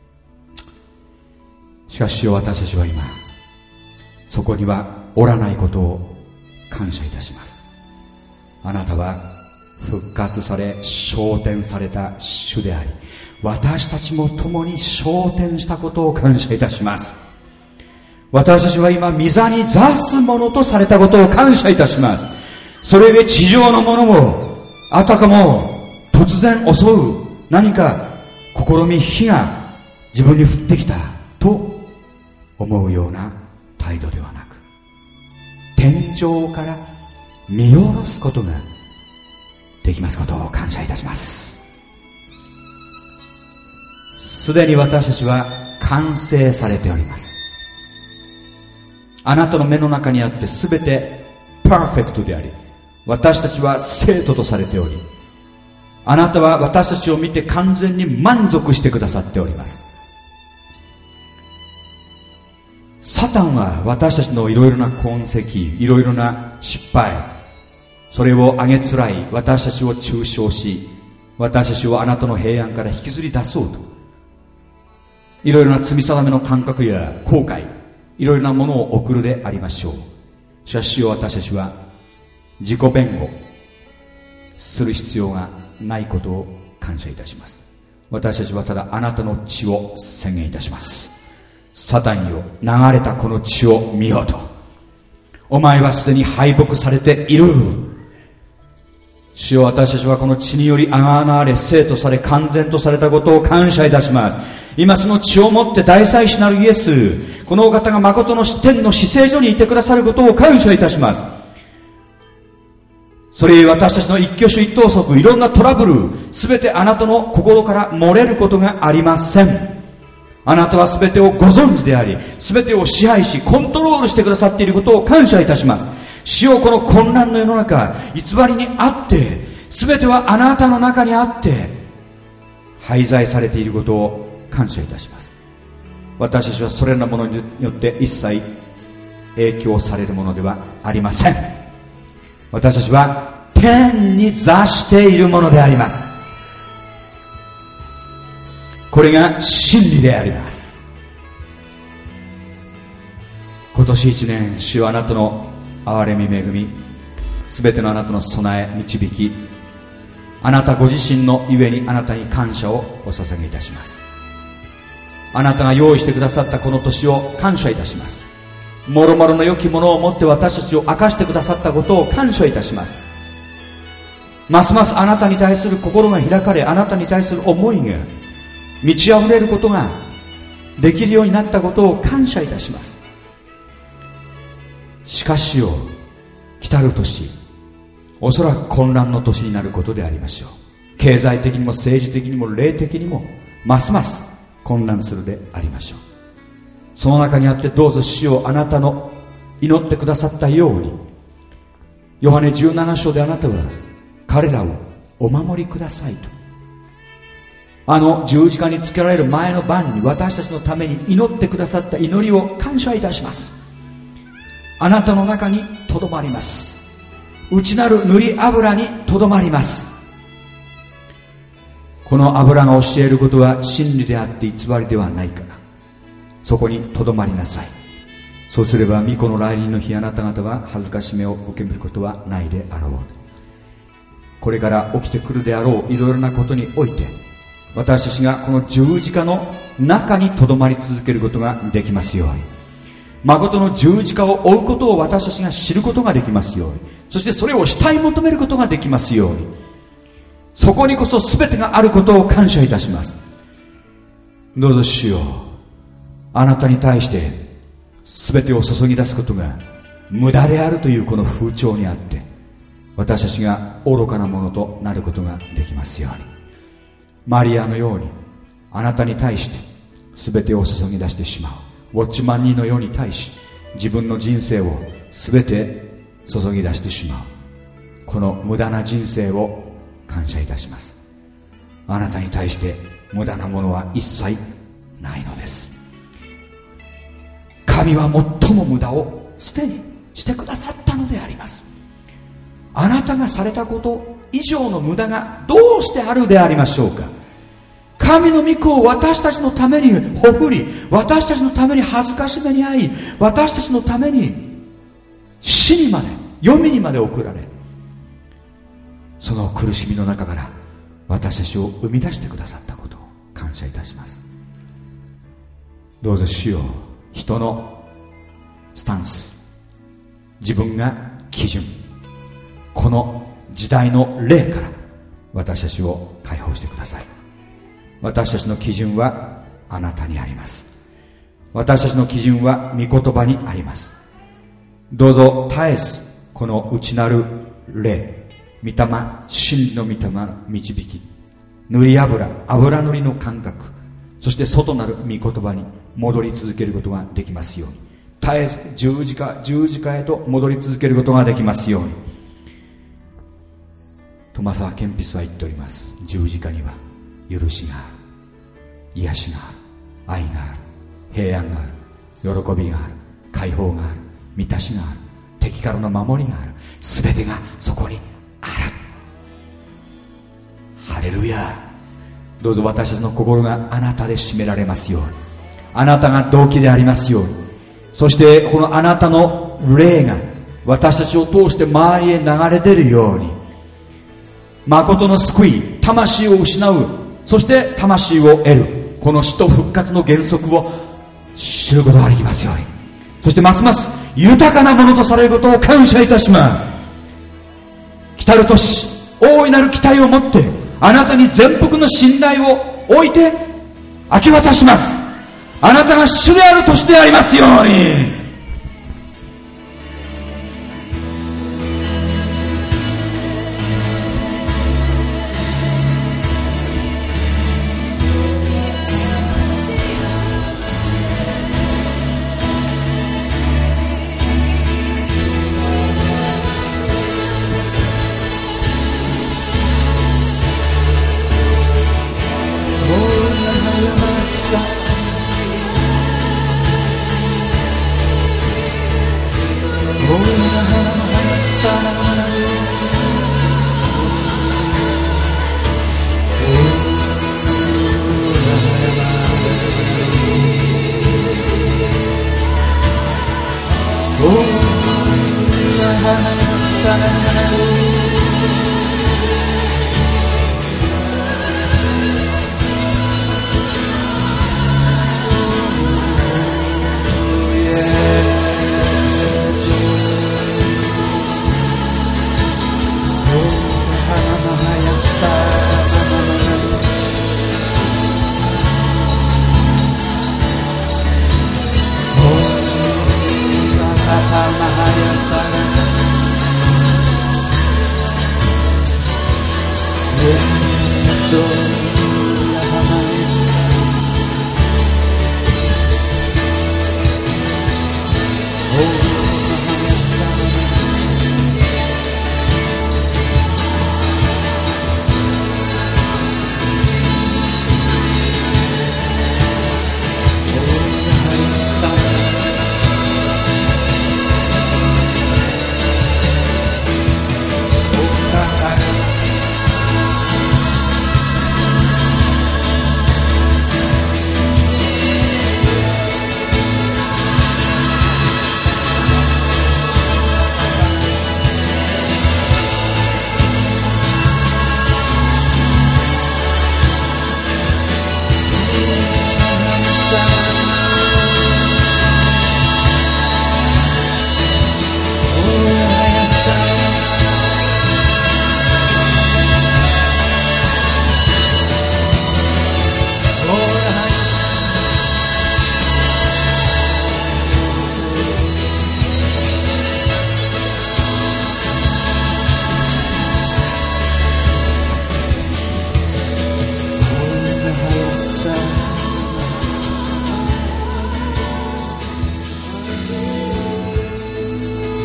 しかし私たちは今そこにはおらないことを感謝いたします。あなたは復活され昇天された主であり、私たちも共に昇天したことを感謝いたします。私たちは今御座に座すものとされたことを感謝いたします。それゆえ地上のものもあたかも突然襲う何か試み火が自分に降ってきたと思うような態度ではなく、天井から見下ろすことができますことを感謝いたします。すでに私たちは完成されております。あなたの目の中にあってすべてパーフェクトであり、私たちは生徒とされており、あなたは私たちを見て完全に満足してくださっております。サタンは私たちのいろいろな痕跡、いろいろな失敗、それをあげつらい私たちを中傷し、私たちをあなたの平安から引きずり出そうと、いろいろな罪定めの感覚や後悔、いろいろなものを送るでありましょう。しかし私たちは自己弁護する必要がないことを感謝いたします。私たちはただあなたの血を宣言いたします。サタンよ、流れたこの血を見ようと。お前はすでに敗北されている。主よ、私たちはこの血によりあがなわれ、生とされ、完全とされたことを感謝いたします。今その血をもって大祭司なるイエス、このお方が誠の天の至聖所にいてくださることを感謝いたします。それゆえ私たちの一挙手一投足、いろんなトラブル、すべてあなたの心から漏れることがありません。あなたはすべてをご存知であり、すべてを支配しコントロールしてくださっていることを感謝いたします。主よ、この混乱の世の中、偽りにあって、すべてはあなたの中にあって廃材されていることを感謝いたします。私たちはそれらのものによって一切影響されるものではありません。私たちは天に座しているものであります。これが真理であります。今年一年、主はあなたの憐れみ恵み、すべてのあなたの備え導き、あなたご自身のゆえにあなたに感謝をお捧げいたします。あなたが用意してくださったこの年を感謝いたします。もろもろの良きものをもって私たちを明かしてくださったことを感謝いたします。ますますあなたに対する心が開かれ、あなたに対する思いが満ち溢れることができるようになったことを感謝いたします。しかしよ、来たる年、おそらく混乱の年になることでありましょう。経済的にも政治的にも霊的にもますます混乱するでありましょう。その中にあってどうぞ主よ、あなたの祈ってくださったように、ヨハネじゅうなな章であなたは彼らをお守りくださいと、あの十字架につけられる前の晩に私たちのために祈ってくださった祈りを感謝いたします。あなたの中にとどまります。内なる塗り油にとどまります。この油が教えることは真理であって偽りではないから、そこにとどまりなさい。そうすれば御子の来臨の日、あなた方は恥ずかしめを受けることはないであろう。これから起きてくるであろういろいろなことにおいて、私たちがこの十字架の中にとどまり続けることができますように、誠の十字架を追うことを私たちが知ることができますように、そしてそれを慕い求めることができますように、そこにこそ全てがあることを感謝いたします。どうぞ主よ、あなたに対して全てを注ぎ出すことが無駄であるというこの風潮にあって、私たちが愚かなものとなることができますように、マリアのようにあなたに対して全てを注ぎ出してしまうウォッチマンにのように対し、自分の人生を全て注ぎ出してしまうこの無駄な人生を感謝いたします。あなたに対して無駄なものは一切ないのです。神は最も無駄をすでにしてくださったのであります。あなたがされたこと以上の無駄がどうしてあるでありましょうか。神の御子を私たちのためにほふり、私たちのために恥ずかしめに遭い、私たちのために死にまで、黄泉にまで送られ、その苦しみの中から私たちを生み出してくださったことを感謝いたします。どうぞ主よ、人のスタンス、自分が基準、この時代の霊から私たちを解放してください。私たちの基準はあなたにあります。私たちの基準は御言葉にあります。どうぞ絶えずこの内なる霊、御霊、真理の御霊の導き、塗り油、油塗りの感覚、そして外なる御言葉に戻り続けることができますように、絶えず十字架、十字架へと戻り続けることができますように。トマサー・ケンピスは言っております。十字架には許しがある、癒しがある、愛がある、平安がある、喜びがある、解放がある、満たしがある、敵からの守りがある、すべてがそこにある。ハレルヤ。どうぞ私たちの心があなたで占められますように、あなたが動機でありますように、そしてこのあなたの霊が私たちを通して周りへ流れ出るように、誠の救い、魂を失う、そして魂を得る、この死と復活の原則を知ることができますように、そしてますます豊かなものとされることを感謝いたします。来たる年、大いなる期待を持ってあなたに全幅の信頼を置いて明け渡します。あなたが主である年でありますように。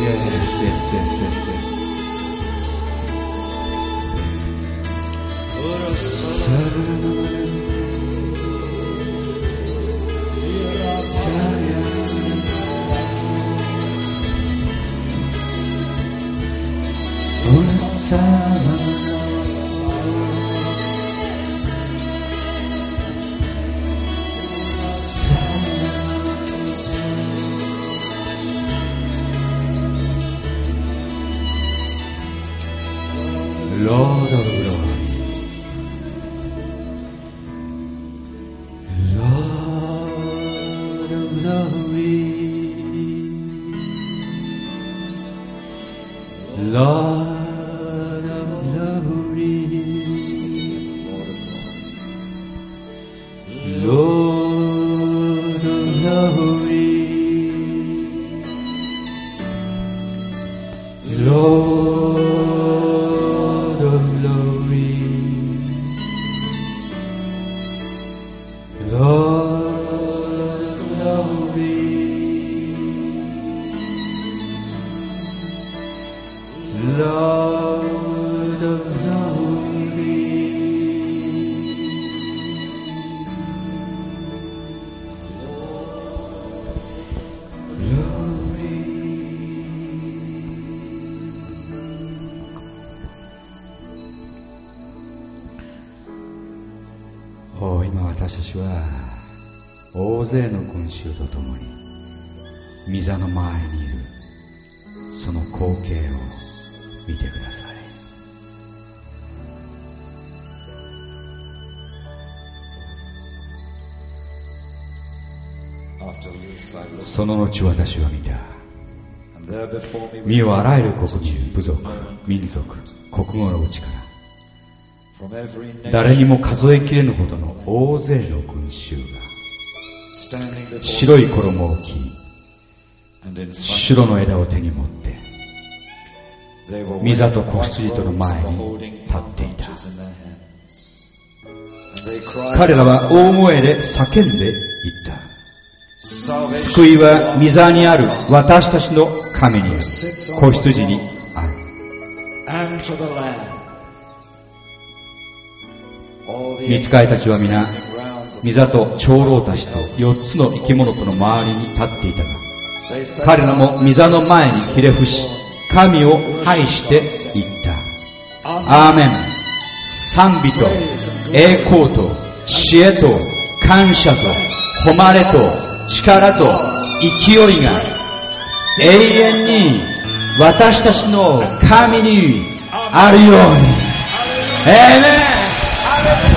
Lord of glory, Lord of glory, Lord of glory, Lord of glory, Lord.私は大勢の群衆と共に御座の前にいるその光景を見てください。その後私は見た。見よあらゆる国民、部族、民族、国語のうちから誰にも数えきれぬほどの大勢の群衆が白い衣を着、白の枝を手に持って御座と子羊との前に立っていた。彼らは大声で叫んでいった。救いは御座にある私たちの神にある、子羊にある。御使いたちは皆御座と長老たちと四つの生き物との周りに立っていたが、彼らも御座の前にひれ伏し神を拝していった。アーメン。賛美と栄光と知恵と感謝と誉れと力と勢いが永遠に私たちの神にあるように。アーメン。